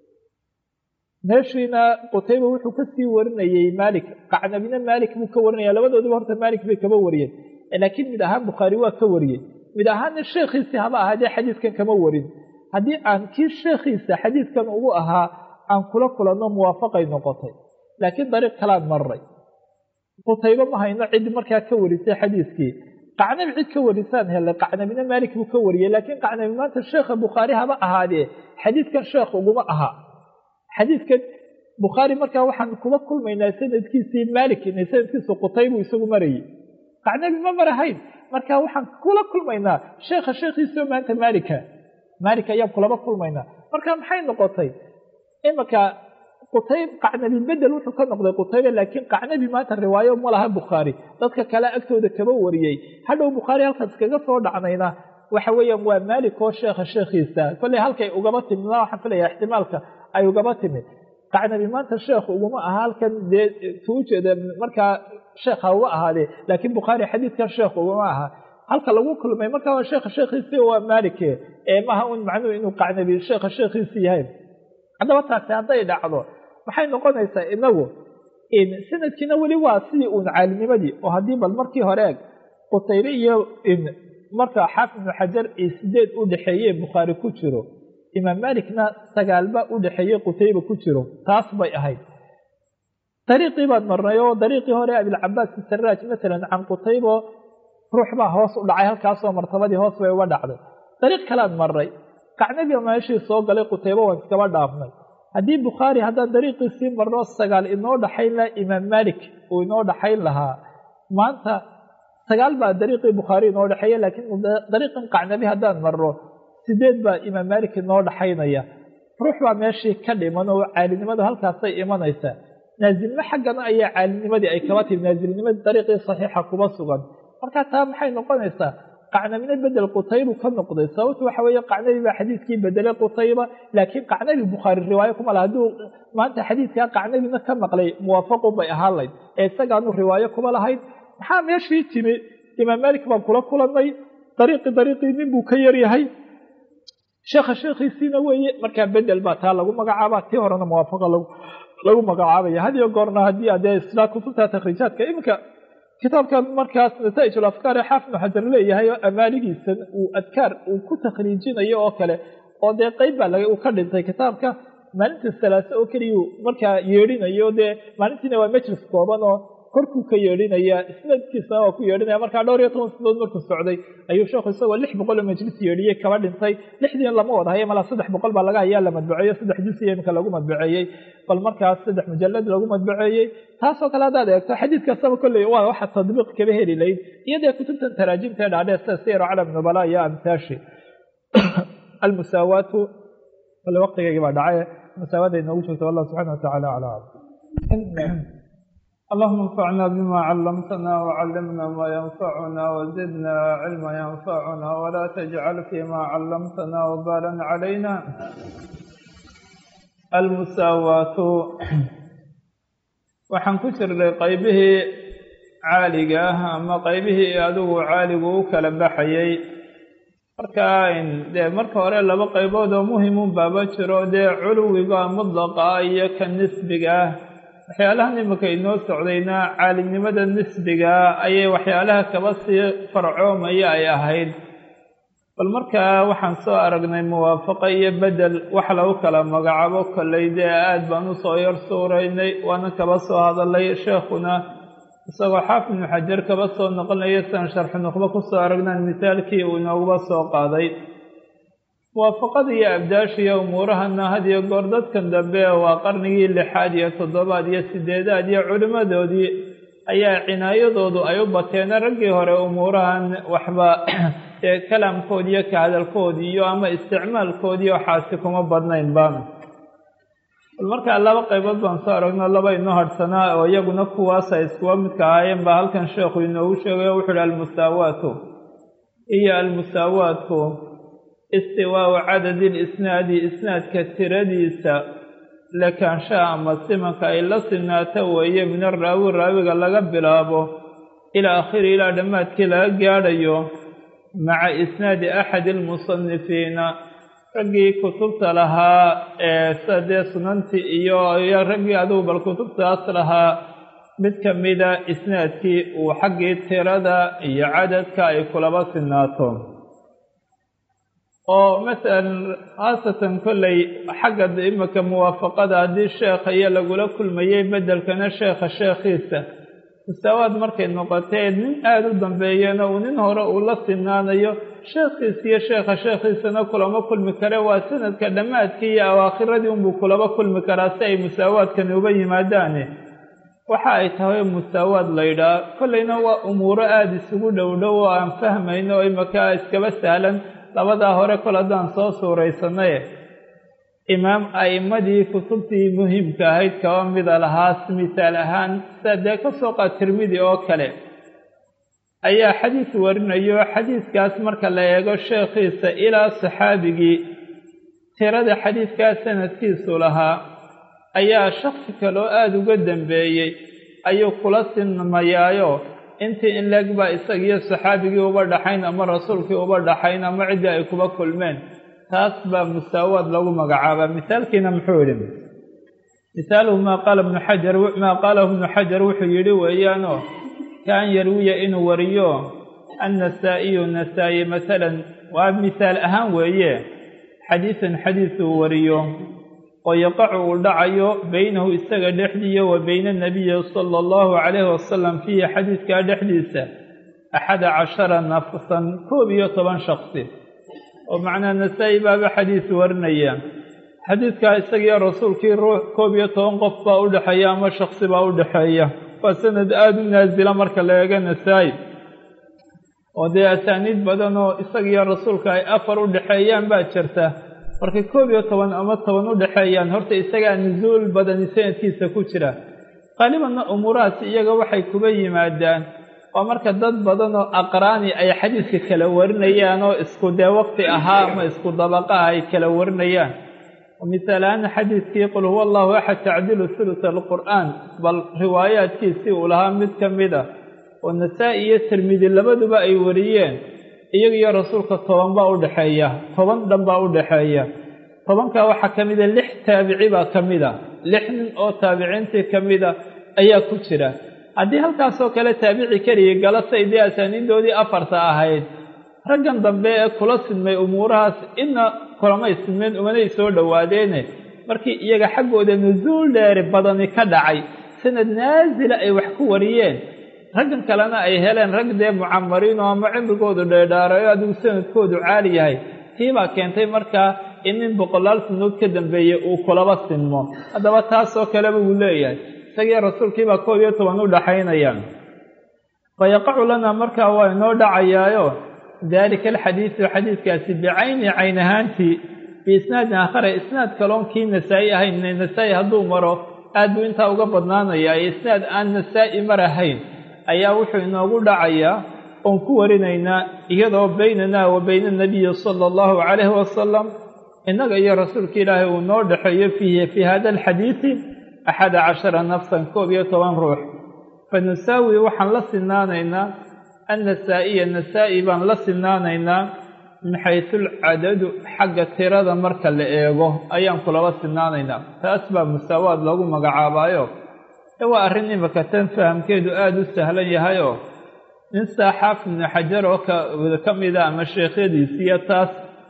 meeshiina qutaybe wuxuu kasii warinayey maalik qacnabina maalik buu ka warinaya labadooduba horta maalik bay kaba wariyeen laakiin mid ahaan bukhaari waa ka wariyey mid ahaana sheekhiisii haba ahaadee xadiiskan kama warin haddii aan kii sheekhiisa xadiiskan ugu ahaa aan kula kulanno muwaafaqay noqotay laakiin dariiq kalaan maray qutaybe ma hayno cid markaa ka warisay xadiiskii qacnabi cid ka warisaan helay qacnabina maalik buu ka wariyey laakiin qacnabi maanta sheekha bukhaari haba ahaadee xadiiskan sheekh uguma aha xadiiskan bukhaari markaa waxaan kuba kulmaynaa sanadkiisii maalik inay sanadkiisu qutaybu isagu marayey qacnabi ma marahayn marka waxaan kula kulmaynaa sheekha sheekhiisao maanta maalika maalik ayaan kulaba kulmaynaa marka maxay noqotay imaka qutayb qacnabi bedel wuxuu ka noqday qutaybe laakiin qacnabi maanta riwaayo ma laha bukhaari dadka kale agtooda kaba wariyey hadhow bukhaari halkaas kaga soo dhacnayna waxa weeyaan waa maalik oo sheekha sheekhiisa kolley halkay ugaba timid waxaan filaya ixtimaalka ay ugaba timid qacnabi maanta sheekh uguma aha halkan dee tuujeeda markaa sheekha uga ahaadee laakiin bukhaari xadiidkan sheekh uguma aha halka lagu kulmay markaa waa sheekha sheekhiisi waa maalike ee maaha un macnuhu inuu qacnabi sheekha sheekhiisi yahay haddaba taasi hadday dhacdo maxay noqonaysaa inagu sanadkiina weli waa sidii uun caalinimadii oo haddii bal markii hore eg qutaybe iyo marka xaafid ibnu xajar iyo sideed u dhexeeye bukhaari ku jiro imaam maalikna sagaalba u dhexeeye qutaybe ku jiro taas bay ahayd dariiqii baad marnay oo dariiqii hore abilcabaas sarraaj maalan can qutaybo ruux baa hoos u dhacay halkaasoo martabadii hoos bay uga dhacday dariiq kalead marnay qacnabi meeshii soo galay qutaybo waan iskaba dhaafnay haddii bukhaari haddaan dariiqiisii marno sagaal inoo dhaxayn laha imaam maalik uu inoo dhaxayn lahaa maanta sagaal baa dariiqii bukhaari inoo dhexeeya laakiin dariiqan qacnabi haddaan marno sideed baa imaam maalik inoo dhaxaynaya ruux baa meeshii ka dhiman oo caalinimadu halkaasay imanaysaa naasilnimo xaggana ayaa caalinimadii ay kaba timi naasilnimadii dariiqii saxiixa kuba sugan markaa taa maxay noqonaysaa qacnabina bedel qutaybu ka noqday sababtu waxa weeye qacnabi baa xadiiskii bedelay qutayba laakiin qacnabi bukhaari riwaayo kuma laha hadduu maanta xadiidkaa qacnabina ka maqlay muwaafaqu bay ahaan layd ee isagaanu riwaayo kuma lahayd maxaa meeshii timi imaam maalik baan kula kulannay dariiqii dariiqii nin buu ka yaryahay sheekha sheekhiisiina weeye markaa bedel baa taa lagu magacaabaa tii horena muwaafaqa lagu magacaabaya hadiyo goorna haddii adee islaa kutubta takhriijaadka iminka kitaabkan markaas nataa'ij afkaar ee xaafid ibnu xajar leeyahay oo amaaligiisa uu adkaar uu ku takhriijinayo oo kale oo dee qeyb baa uu ka dhintay kitaabka maalinta salaase oo keliyu markaa yeedhinayo dee maalintiina waa majlis kooban oo korkuu ka yeedhinaya isnadkiisana waa ku yeedhinaya markaa dhowr iyo toban sanadood markuu socday ayuu sheekhu isagoo lix boqol oo majlis yeedhiyey kaba dhintay lixdiina lama wada haya malaa saddex boqol baa laga hayaa la madbaceeyo saddex jusiya iminka lagu madbaceeyey bal markaas saddex mujalad lagu madbaceeyey taasoo kale haddaad eegto xadiid kastaba kolley waa waxa tadbiiq kaba heli layd iyo dee kutubtan taraajimta ee dhaadhee sida siyar calam nubala iyo amtaashi almusaawaatu kale waqtigaygii baa dhacay musaawaada inoogu joogta wallah subxana watacaala calaa اللهم انفعنا بما علمتنا وعلمنا ما ينفعنا وزدنا علما ينفعنا ولا تجعل فيما علمتنا وبالا علينا. المساواة waxaan ku jirnay qaybihii caaliga ah ama qaybihii adigu caaligu u kala baxayay. marka dee marka hore laba qaybood oo muhiim u baaba jiro dee culuwiga mudlaqa iyo ka nisbiga ah. waxyaalahan imika inoo socdayna caalinimada nisbiga ayay waxyaalaha kaba sii farcoomaya ay ahayd. bal markaa waxaan soo aragnay muwaafaqo iyo bedel wax lagu kala magacaabo kolley dee aad baan u soo yar suuraynay waana kaba soo hadalay sheekhuna isagoo xaafid ibnu xajar kaba soo noqonaya siaan sharxu nuqba ku soo aragnaan misaalkii uu inooguba soo qaaday. muwaafaqada iyo abdaashiya umuurahana had iyo goor dadkan dambe waa qarnigii lixaad iyo toddobaad iyo sideedaad iyo culimmadoodii ayaa cinaayadoodu ay u bateen raggii hore umuurahan waxba ee kalaamkoodi iyo ka hadalkoodi iyo ama isticmaalkoodii waxaasi kuma badnaynba. bal markaa laba qaybood baan soo aragno laba inoo hadhsanaa oo iyaguna kuwaas ay iskuwa midka ahaayeen baa halkan sheekhu inoogu sheegayo wuxuu ihi almusaawaatu iyo almusaawaatku istiwaau cadadi lisnaadi isnaadka tiradiisa lakaanshaha ama simanka ay la sinaato weeye min araawi raawiga laga bilaabo ilaa akhiri ilaa dhammaadkii laga gaadhayo maca isnaadi axadi almusanifiina raggii kutubta lahaa ee sadee sunantii iyo iyo raggii adugu bal kutubtaas lahaa mid ka mida isnaadkii uu xaggii tirada iyo cadadka ay kulaba sinaato. oo masalan khaasatan kolley xagga imika muwaafaqada haddii sheekha iyo lagula kulmayay bedelkana sheekha sheekhiisa musaawaad markay noqotee nin aada u dambeeyana uu nin hore uu la sinaanayo sheekhiisa iyo sheekha sheekhiisana kulama kulmi kare waa sanadka dhammaadkii iyo awaakhiradii unbuu kulaba kulmi karaa si ay musaawaadkani uba yimaadaane waxa ay tahay musaawaad laydhaa kolleyna waa umuuro aada isugu dhowdhow oo aan fahmayno oo imika iskaba sahlan labadaa hore kol haddaan soo suuraysanay imaam a'immadii kutubtii muhiimka ahayd kaba mida lahaas misaal ahaan sida dee ka soo qaad tirmidi oo kale ayaa xadiis warinayo xadiiskaas marka la eego sheekhiisa ilaa saxaabigii tirada xadiiskaa sanadkiisu lahaa ayaa shaksi kaloo aada uga dambeeyey ayuu kula sinmayaayo intii in leeg baa isagiiyo saxaabigii uba dhaxayn ama rasuulkii uba dhaxayn ama ciddii ay kuba kulmeen taas baa musaawaad lagu magacaabaa. misaalkiina muxuu yidhi misaaluhu maa qaala ibnu xajar maa qaalahu ibnu xajar wuxuu yidhi weeyaanoo kaan yarwiya inuu wariyo annasaa'iyu nasaa'i masalan waa misaal ahaan weeye xadiisan xadiis uu wariyo oo yaqacu uu dhacayo baynahu isaga dhexdiiyo wa bayna anabiyi sala allahu calayhi wasalam fiihi xadiiskaa dhexdiisa axada cashara nafsan koob iyo toban shaksi oo macnaa nasaa-i baaba xadiis warinaya xadiiskaa isagiyo rasuulkii ruux koob iyo toban qof baa u dhexeeya ama shaksi baa u dhexeeya waa sanad aada u naasila marka la eego nasaa-i oo dee asaaniid badan oo isagiyo rasuulka ay afar u dhexeeyaan baa jirta markay koob iyo toban ama toban u dhexeeyaan horta isagaa nusuul badani sanadkiisa ku jira. qaalibanna umuurahaas iyaga waxay kuba yimaadaan waa marka dad badan oo aqraani ay xadiiska kala warinayaan oo isku dee waqti ahaa ama isku dabaqa ah ay kala warinayaan. oo misaal ahaan xadiiskii qul huwa allahu axad tacdilu thuluth alqur'aan bal riwaayaadkiisii uu lahaa mid ka mid a oo nasaa-i iyo tirmidi labaduba ay wariyeen iyaga iyo rasuulka toban baa u dhexeeya toban dhan baa u dhexeeya. tobankaa waxaa ka mida lix taabici baa ka mid a lix nin oo taabiciintii ka mida ayaa ku jira. haddii halkaasoo kale taabici keliya gala say dee asaaniindoodii afarta ahayd raggan dambe ee kula sidmay umuurahaas inna kulamay sidmeen umanay soo dhowaadeene markii iyaga xaggooda nusuul dheeri badani ka dhacay sanad naasila ay wax ku wariyeen raggan kalena ay heleen rag dee mucamariinoo ama cimrigoodu dheedhaarayo adigu sanadkoodu caali yahay tii baa keentay markaa in nin boqolaal sanood ka dambeeyey uu kulaba sinmo. haddaba taasoo kaleba wuu leeyahay isagii rasuulkiibaa koob iyo toban u dhaxaynayaan. fa yaqacu lanaa markaa waa inoo dhacayaayo daalika alxadiidu xadiidkaasi bicayni cayn ahaantii biisnaadin aakhare isnaad kaloon kii nasaa-i ahayn nasaa-i hadduu maro aad buu intaa uga badnaanayaa isnaad aan nasaa'i mar ahayn ayaa wuxuu inoogu dhacayaa oon ku warinaynaa iyadoo baynanaa wa bayna nabiyi sala allahu calayhi wasalam innaga iyo rasuulka ilaahay uu noo dhexeeyo fiihi fii hada alxadiidi axada cashara nafsan koob iyo toban ruux fa nusaawi waxaan la sinaanaynaa annasaa'iya nasaa'i baan la sinaanaynaa min xaysu alcadadu xagga tirada marka la eego ayaan kulaba sinaanaynaa taas baa musaawaad lagu magacaabaayo ee waa arrin imaka tan fahamkeedu aada u sahlan yahayoo nin saaxaaf ibnu xajar oo ka mida ama sheekhyadiisiiyo taas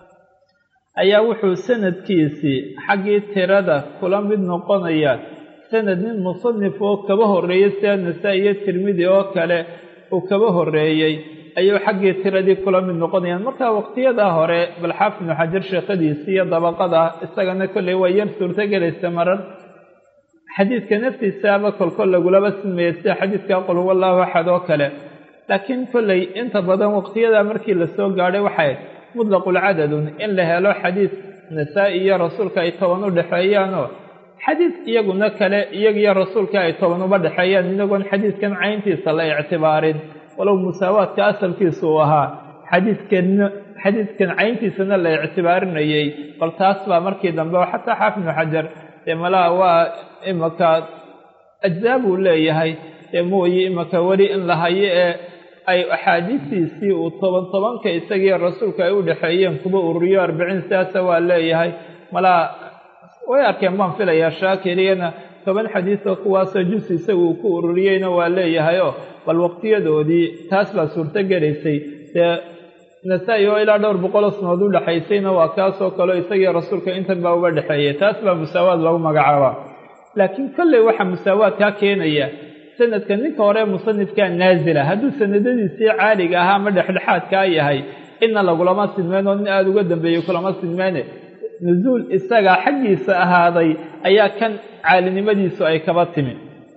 ayaa wuxuu sanadkiisii xaggii tirada kula mid noqonaya sanad nin musanif oo kaba horreeyey sida nasaa-i iyo tirmidi oo kale uu kaba horreeyey ayuu xaggii tiradii kula mid noqonayaan markaa waqtiyadaa hore balxaaf ibnu xajar sheekhadiisii iyo dabaqada isagana kolley waa yar suurtogelaysa marar xadiidka naftiisaaba kolkol lagulaba silmeeyey sida xadiidka qul huwa allahu axad oo kale laakiin kolley inta badan waqtiyadaa markii lasoo gaadhay waxay mutlaqulcadadun in la helo xadiid nasaa-i iyo rasuulka ay toban u dhexeeyaanoo xadiid iyaguna kale iyagiyo rasuulka ay toban uba dhexeeyaan inagoon xadiidkan cayntiisa la ictibaarin walow musaawaadka asalkiisa uu ahaa xadiidkan xadiidkan cayntiisana la ictibaarinayay bal taas baa markii dambe oo xataa xaafid ibnu xajar dee malaha waa imaka ajzaa buu leeyahay dee mooye imaka weli in la hayo ee ay axaadiistiisii uu toban tobanka isagiiyo rasuulka ay u dhexeeyeen kuba ururiyo arbiciin sidaasa waa leeyahay malaha way arkeen baan filayaa shaakiriyana toban xadiisoo kuwaasoo jus isagu uu ku ururiyeyna waa leeyahayoo bal waqtiyadoodii taas baa suurto gelaysay dee nasaa-i oo ilaa dhowr boqoloo sanood u dhexaysayna waa kaasoo kaleo isagiiyo rasuulka intan baa uga dhexeeyay taas baa musaawaad lagu magacaabaa laakiin kolley waxaa musaawaadkaa keenaya sanadka ninka hore musanifkaa naasila hadduu sanadadiisii caaliga ahaa ama dhexdhexaadkaa yahay inna lagulama sidmeen oo nin aada uga dambeeyey kulama sidmeene nusuul isaga xaggiisa ahaaday ayaa kan caalinimadiisu ay kaba timi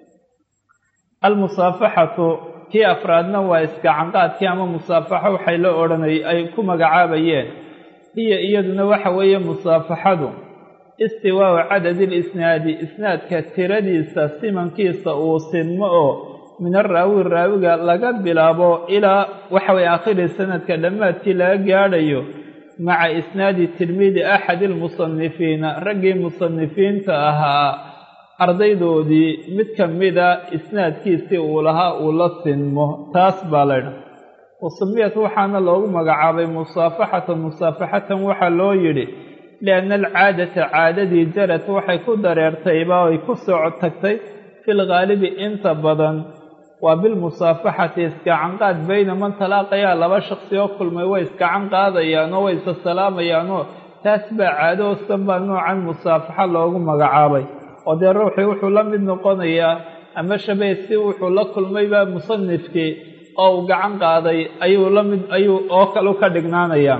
almusaafaxatu kii afraadna waa iskacanqaadkii ama musaafaxo waxay la odhanay ay ku magacaabayeen hiyo iyaduna waxa weeye musaafaxadu istiwaau cadadi lisnaadi isnaadka tiradiisa simankiisa uu sinmo oo min araawi raawiga laga bilaabo ilaa waxa weye aakhiri sanadka dhammaadkii laga gaadhayo maca isnaadi tirmidi axadi almusanifiina raggii musanifiinta ahaa ardaydoodii mid ka mida isnaadkiisii uu lahaa uu la sinmo taas baa laydha wasumiyat waxaana loogu magacaabay musaafaxatan musaafaxatan waxaa loo yidhi lianna alcaadata caadadii jarad waxay ku dareertayba ay ku soo tagtay fil ghaalibi inta badan waa bilmusaafaxati iskacanqaad bayna man talaaqayaa laba shaksi oo kulmay way iskacan qaadayaanoo way isa salaamayaanoo taas baa caado ostan baa noocan musaafaxa loogu magacaabay oo dee ruuxii wuxuu la mid noqonayaa ama shabee si wuxuu la kulmaybaa musanifkii oo uu gacan qaaday ayuu la mid ayuu oo kale u ka dhignaanayaa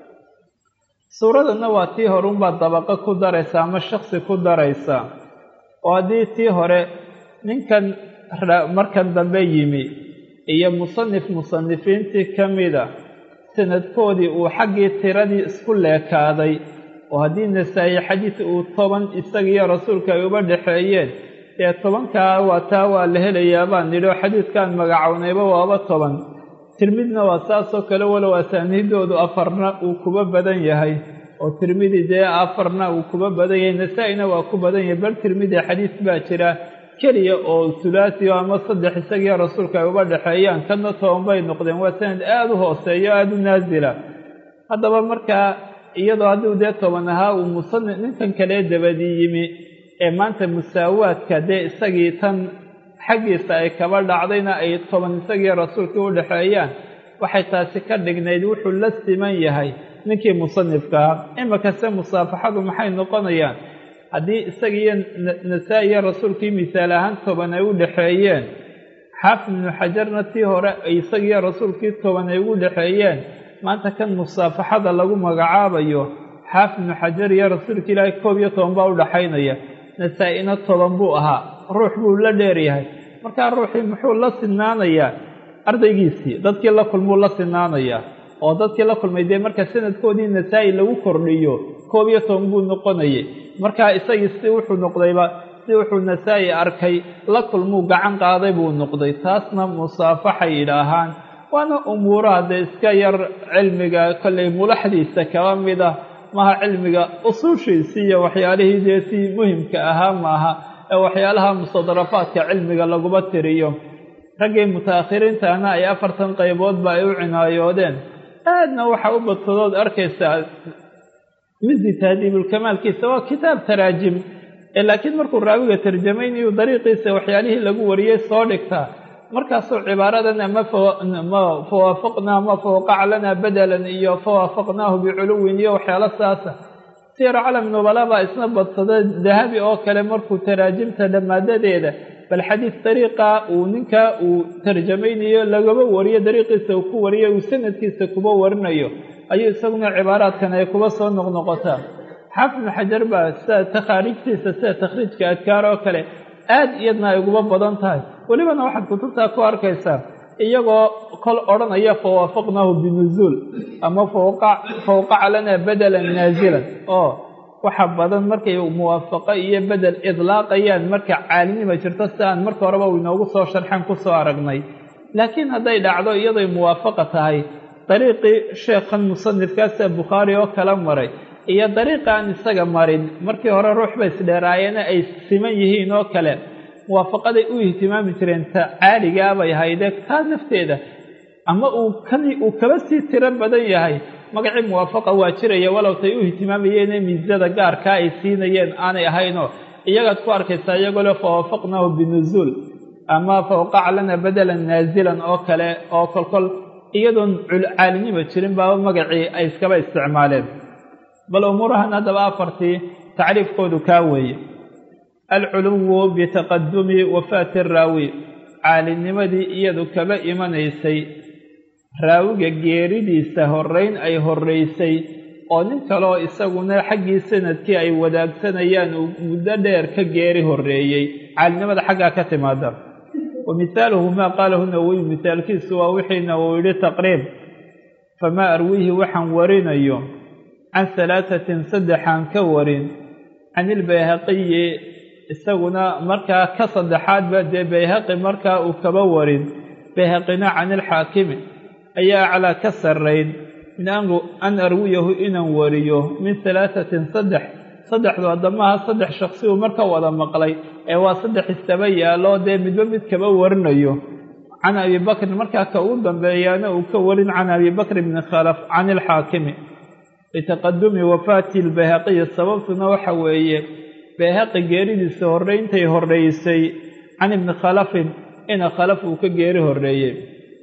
suuradana waa tii hore unbaa dabaqo ku daraysa ama shaksi ku daraysa oo haddii tii hore ninkan markan dambe yimi iyo musanif musanifiintii ka mida sanadkoodii uu xaggii tiradii isku leekaaday oo haddii nasaa-i xadiid uu toban isagiiyo rasuulka ay uba dhexeeyeen dee tobankaa waa taa waa la helayaa baan nidhi oo xadiidkaan magacownayba waaba toban tirmidna waa saasoo kale walow asaaniidoodu afarna uu kuba badan yahay oo tirmidi dee afarna uu kuba badan yahay nasaa-ina waa ku badan yahay bal tirmidi xadiis baa jira keliya oo hulaasiyo ama saddex isagiiyo rasuulka ay uba dhexeeyaan kadna toban bay noqdeen waa sanad aada u hooseeyo aada u naasila haddaba markaa iyadoo hadduu dee toban ahaa uu musanif ninkan kalee dabadii yimi ee maanta musaawaadka dee isagii tan xaggiisa ay kaba dhacdayna ay toban isagiiyo rasuulkii u dhexeeyaan waxay taasi ka dhignayd wuxuu la siman yahay ninkii musanifkaa imikase musaafaxadu maxay noqonayaan haddii isagiiyo nasaa-i iyo rasuulkii misaal ahaan toban ay u dhexeeyeen xaafid ibnu xajarna tii hore isagiiyo rasuulkii toban ay ugu dhexeeyeen maanta kan musaafaxada lagu magacaabayo xaafid ibnu xajar iyo rasuulka ilaahay koob iyo toban baa u dhexaynaya nasaa-ina toban buu ahaa ruux buu la dheeryahay markaa ruuxii muxuu la sinaanayaa ardaygiisii dadkii la kulmuu la sinaanayaa oo dadkii la kulmay dee marka sanadkoodii nasaa-i lagu kordhiyo koob iyo toban buu noqonayay markaa isagii si wuxuu noqdayba si wuxuu nasaa-i arkay la kulmuu gacan qaaday buu noqday taasna musaafaxay yidhaahaan waana umuuraha dee iska yar cilmiga kollay mulaxdiisa kaba mid ah maha cilmiga usuushiisii iyo waxyaalihii dee si muhimka ahaa maaha ee waxyaalaha mustadrafaadka cilmiga laguma tiriyo raggii mutaakhiriintana ay afartan qayboodba ay u cinaayoodeen aadna waxaa u badsadood arkaysaa mizi tahdiibulkamaalkiisa waa kitaab taraajim laakiin markuu raawiga tarjamaynayu dariiqiisa waxyaalihii lagu wariyey soo dhigtaa markaasuu cibaaradan ama fawaafaqnaa ma fawqaca lanaa badalan iyo fawaafaqnaahu biculuwin iyo waxyaalo saasa siyar calam nubala baa isna badsada dahabi oo kale markuu taraajimta dhammaadadeeda bal xadiis dariiqa uu ninka uu tarjamaynayo lagaba wariyo dariiqiisa uu ku wariyo uu sanadkiisa kuba warinayo ayuu isaguna cibaaraadkan ay kuba soo noqnoqotaa xaafid ibnu xajar baa sida takhaariijtiisa sida takhriijka adkaar oo kale aad iyadna ay uguba badan tahay welibana waxaad kutubtaa ku arkaysaa iyagoo kol odhanaya fawaafaqnaahu binuzuul ama fawqaca lanaa badalan naazilan oo waxa badan markay muwaafaqo iyo bedel idlaaqayaan marka caalinima jirto si aan marka horeba u inoogu soo sharxan ku soo aragnay laakiin hadday dhacdo iyaday muwaafaqa tahay dariiqii sheekhan musanifkaasa bukhaari oo kala maray iyo dariiqa aan isaga marin markii hore ruux bay isdheeraayeena ay siman yihiin oo kale muwaafaqaday u ihtimaami jireen ta caaligaa bay haydee taa nafteeda ama uu kani uu kaba sii tiro badan yahay magacii muwaafaqa waa jiraya walow tay u ihtimaamayeen miisada gaarkaa ay siinayeen aanay ahaynoo iyagaad ku arkaysaa iyagoo le fawaafaqnaahu binuzuul ama fawqaca lana badalan naazilan oo kale oo kolkol iyadoon caalinima jirin baaba magacii ay iskaba isticmaaleen bal umuurahan haddaba afartii tacriifkoodu kaa weeye alculuwu bitaqadumi wafaati raawi caalinimadii iyadu kaba imanaysay raawiga geeridiisa horrayn ay horraysay oo nin kaleo isaguna xaggii sanadkii ay wadaagsanayaan uu muddo dheer ka geeri horreeyey caalinimada xaggaa ka timaada wa mihaaluhu maa qaalahu nawowiy mihaalkiisu waa wixiina uu yidhi taqriib famaa arwiihi waxaan warinayo can halaatatin saddexaan ka warin can ilbayhaqiyi isaguna markaa ka saddexaadba dee bayhaqi markaa uu kaba warin bayhaqina can ilxaakimi ayaa aclaa ka sarrayn min an arwiyahu inaan wariyo min halaatatin saddex saddexdu haddamaha saddex shaksi uu marka wada maqlay ee waa saddex istaba yaallo dee midba mid kaba warinayo can abi bakrin markaa ka ugu dambeeyaana uu ka warin can abi bakr bni khalaf can ilxaakimi bitaqadumi wafaati lbayhaqiyi sababtuna waxa weeye bayhaqi geeridiisa horrayntay horraysay can ibni khalafin ina khalaf uu ka geeri horreeyey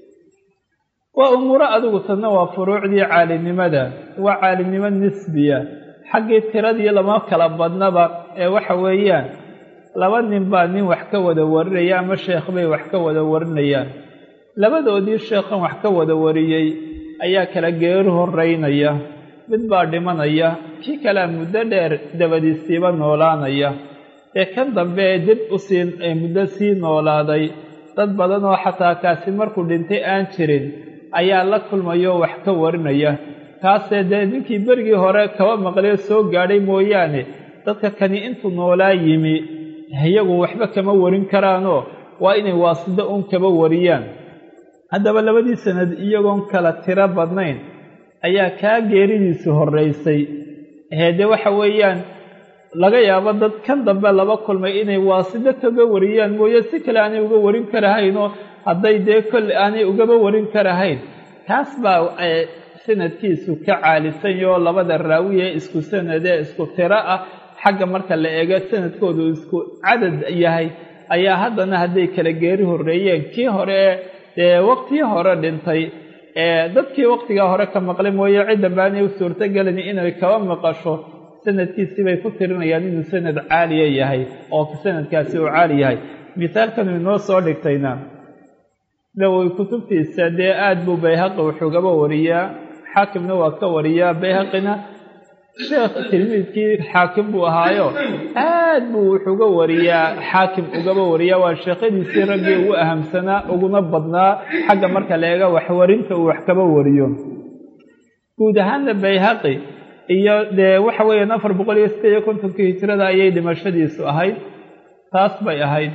waa umuuro adigu tadna waa furuucdii caalinimada waa caalinimo nisbiya xaggii tiradii lama kala badnaba ee waxa weeyaan laba nin baa nin wax ka wada warinaya ama sheekh bay wax ka wada warinayaan labadoodii sheekhan wax ka wada wariyey ayaa kala geeri horraynaya mid baa dhimanaya kii kalea muddo dheer dabadiisiiba noolaanaya ee kan dambe ee dib u sii ee muddo sii noolaaday dad badan oo xataa kaasi markuu dhintay aan jirin ayaa la kulmayoo wax ka warinaya kaasee dee ninkii berigii hore kaba maqlee soo gaadhay mooyaane dadka kani intuu noolaa yimi iyagu waxba kama warin karaanoo waa inay waasida uun kaba wariyaan haddaba labadii sanad iyagoon kala tiro badnayn ayaa kaa geeridiisu horraysay heede waxa weeyaan laga yaabo dad kan dambe laba kulmay inay waasida kaga wariyaan mooye si kale aanay uga warin karahaynoo hadday dee kolle aanay ugaba warin karahayn kaas baa sanadkiisu ka caalisanyoo labada raawiye isku sanadee isku tiro ah xagga marka la eego sanadkoodu isku cadad yahay ayaa haddana hadday kala geeri horreeyeen kii hore dee waqtii hore dhintay ee dadkii waqtigaa hore ka maqlay mooye cidda baanay u suurtogelin inay kaba maqasho sanadkiisii bay ku tirinayaan inuu sanad caaliya yahay oo sanadkaasi uu caali yahay mithaalkanu inoo soo dhigtayna nawowi kutubtiisa dee aad buu bayhaqi wuxugaba wariyaa xaakimna waa ka wariyaa bayhaqina sheekh tilmiidkii xaakim buu ahaayo aad buu wuxuga wariyaa xaakim ugaba wariyaa waa sheekhadiisii raggii ugu ahamsanaa uguna badnaa xagga marka la eega waxwarinta uu wax kaba wariyo guud ahaanna bayhaqi iyo dee waxa weeyaan afar boqol iyo sideed iyo kontonkii hijrada ayay dhimashadiisu ahayd taas bay ahayd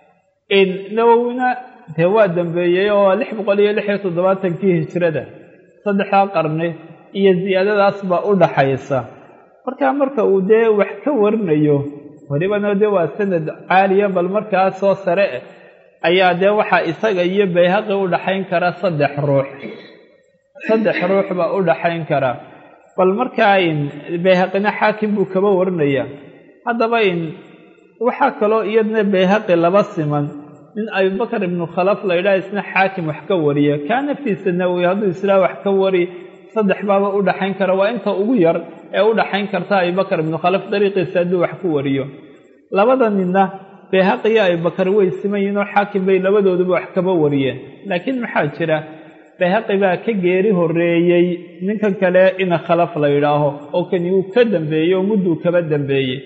in nawowina dee waa dambeeyey oo lix boqol iyo lix iyo toddobaatankii hijrada saddexdaa qarni iyo ziyaadadaas baa u dhaxaysa markaa marka uu dee wax ka warinayo welibana dee waa sanad caaliya bal markaa soo sare eh ayaa dee waxaa isaga iyo bayhaqi u dhaxayn kara saddex ruux saddex ruux baa u dhaxayn kara bal markaa in bayhaqina xaakim buu kaba warinaya haddaba in waxaa kaloo iyadna bayhaqi laba siman nin abubakar ibnu khalaf la yidhaha isna xaakim wax ka wariya kaa naftiisa nawowi hadduu islaa wax ka wari saddex baaba u dhaxayn kara waa inta ugu yar ee u dhaxayn karta abubakar ibnu khalaf dariiqiisa hadduu wax ku wariyo labada ninna bayhaqi iyo abubakar way siman yihiin oo xaakim bay labadooduba wax kaba wariyeen laakiin maxaa jira bayhaqi baa ka geeri horreeyey ninkan kale ina khalaf la yidhaaho oo kani uu ka dambeeyey oo mudduu kaba dambeeyey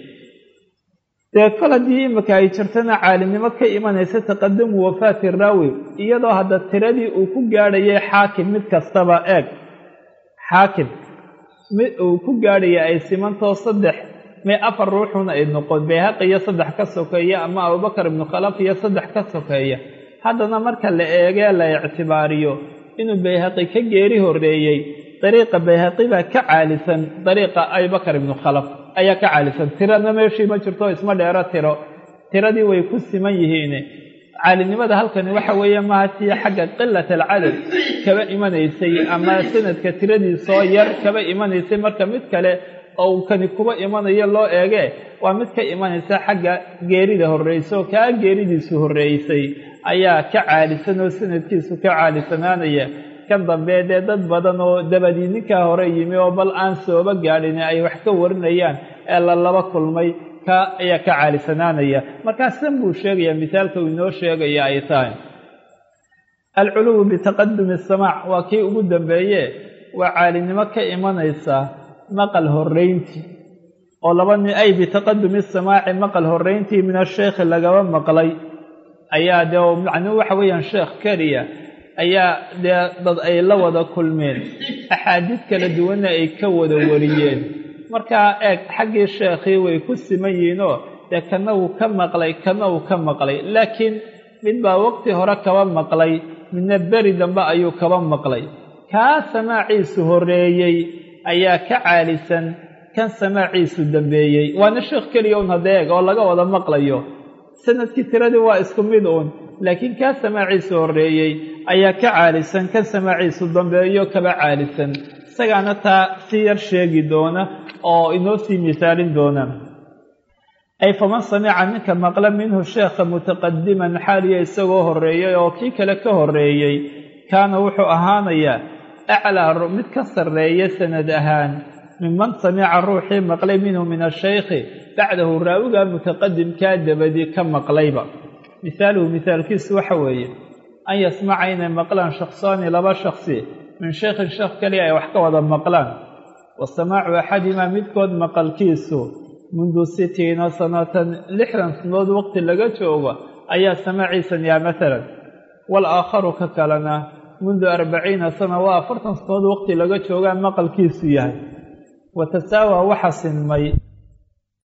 dee kol haddii imika ay jirtana caalimnimo ka imanaysa taqadumu wafaati raawi iyadoo hadda tiradii uu ku gaadhayay xaakim mid kastaba eeg xaakim mid uu ku gaadhaya ay simantoo saddex may afar ruuxuna ay noqon bayhaqi iyo saddex ka sokeeya ama abubakar ibnu khalaf iyo saddex ka sokeeya haddana marka la eegee la ictibaariyo inuu bayhaqi ka geeri horreeyey dariiqa bayhaqi baa ka caalisan dariiqa abubakar ibnu khalaf ayaa ka caalisan tirana meeshii ma jirto isma dheero tiro tiradii way ku siman yihiin caalinimada halkani waxa weeye maaha tii xagga qilat alcadad kaba imanaysay ama sanadka tiradiisoo yar kaba imanaysay marka mid kale oo kani kuba imanayo loo eege waa mid ka imanaysa xagga geerida horreysa oo kaa geeridiisu horreysay ayaa ka caalisan oo sanadkiisu ka caalisanaanaya kan dambe dee dad badan oo dabadii ninkaa hore yimi oo bal aan sooba gaadhin ay wax ka warinayaan ee la laba kulmay ka ayaa ka caalisanaanaya markaa san buu sheegayaa misaalka uu inoo sheegaya ay tahay alculuwu bitaqadumi asamaac waa kii ugu dambeeye waa caalinimo ka imanaysa maqal horreyntii oo laba nin ay bitaqadumi asamaaci maqal horreyntii min asheekhi lagaba maqlay ayaa dee macnuu waxa weeyaan sheekh keliya ayaa dee dad ay la wada kulmeen axaadiid kala duwanna ay ka wada wariyeen markaa eeg xaggii sheekhii way ku siman yihiinoo dee kana uu ka maqlay kana uu ka maqlay laakiin mid baa waqti hore kaba maqlay midna beri dambe ayuu kaba maqlay kaa samaaciisu horreeyey ayaa ka caalisan kan samaaciisu dambeeyey waana sheekh keliya un hadda eeg oo laga wada maqlayo sanadkii tiradii waa isku mid uun laakiin kaa samaaciisu horreeyey ayaa ka caalisan kan samaaciisu dambeeyo kaba caalisan isagaana taa si yar sheegi doona oo inoo sii misaalin doona ay faman samica ninka maqla minhu sheekha mutaqadiman xaaliya isagoo horreeyey oo kii kale ka horreeyey kaana wuxuu ahaanayaa aclaa mid ka sarreeya sanad ahaan minman samica ruuxii maqlay minhu min ashaykhi bacdahu raawiga mutaqadimkaa dabadii ka maqlayba misaaluhu misaalkiisu waxa weeye an yasmaca inay maqlaan shakhsaani laba shakhsi min shaykhin sheekh keliya ay wax ka wada maqlaan wasamaacu axadimaa midkood maqalkiisu mundu sitiina sanatan lixdan sanood waqti laga joogo ayaa samaaciisan yaa maalan waalaakharu ka kalena mundu arbaciina sana waa afartan sanood waqti laga joogaa maqalkiisu yahay watasaawa waxa sinmay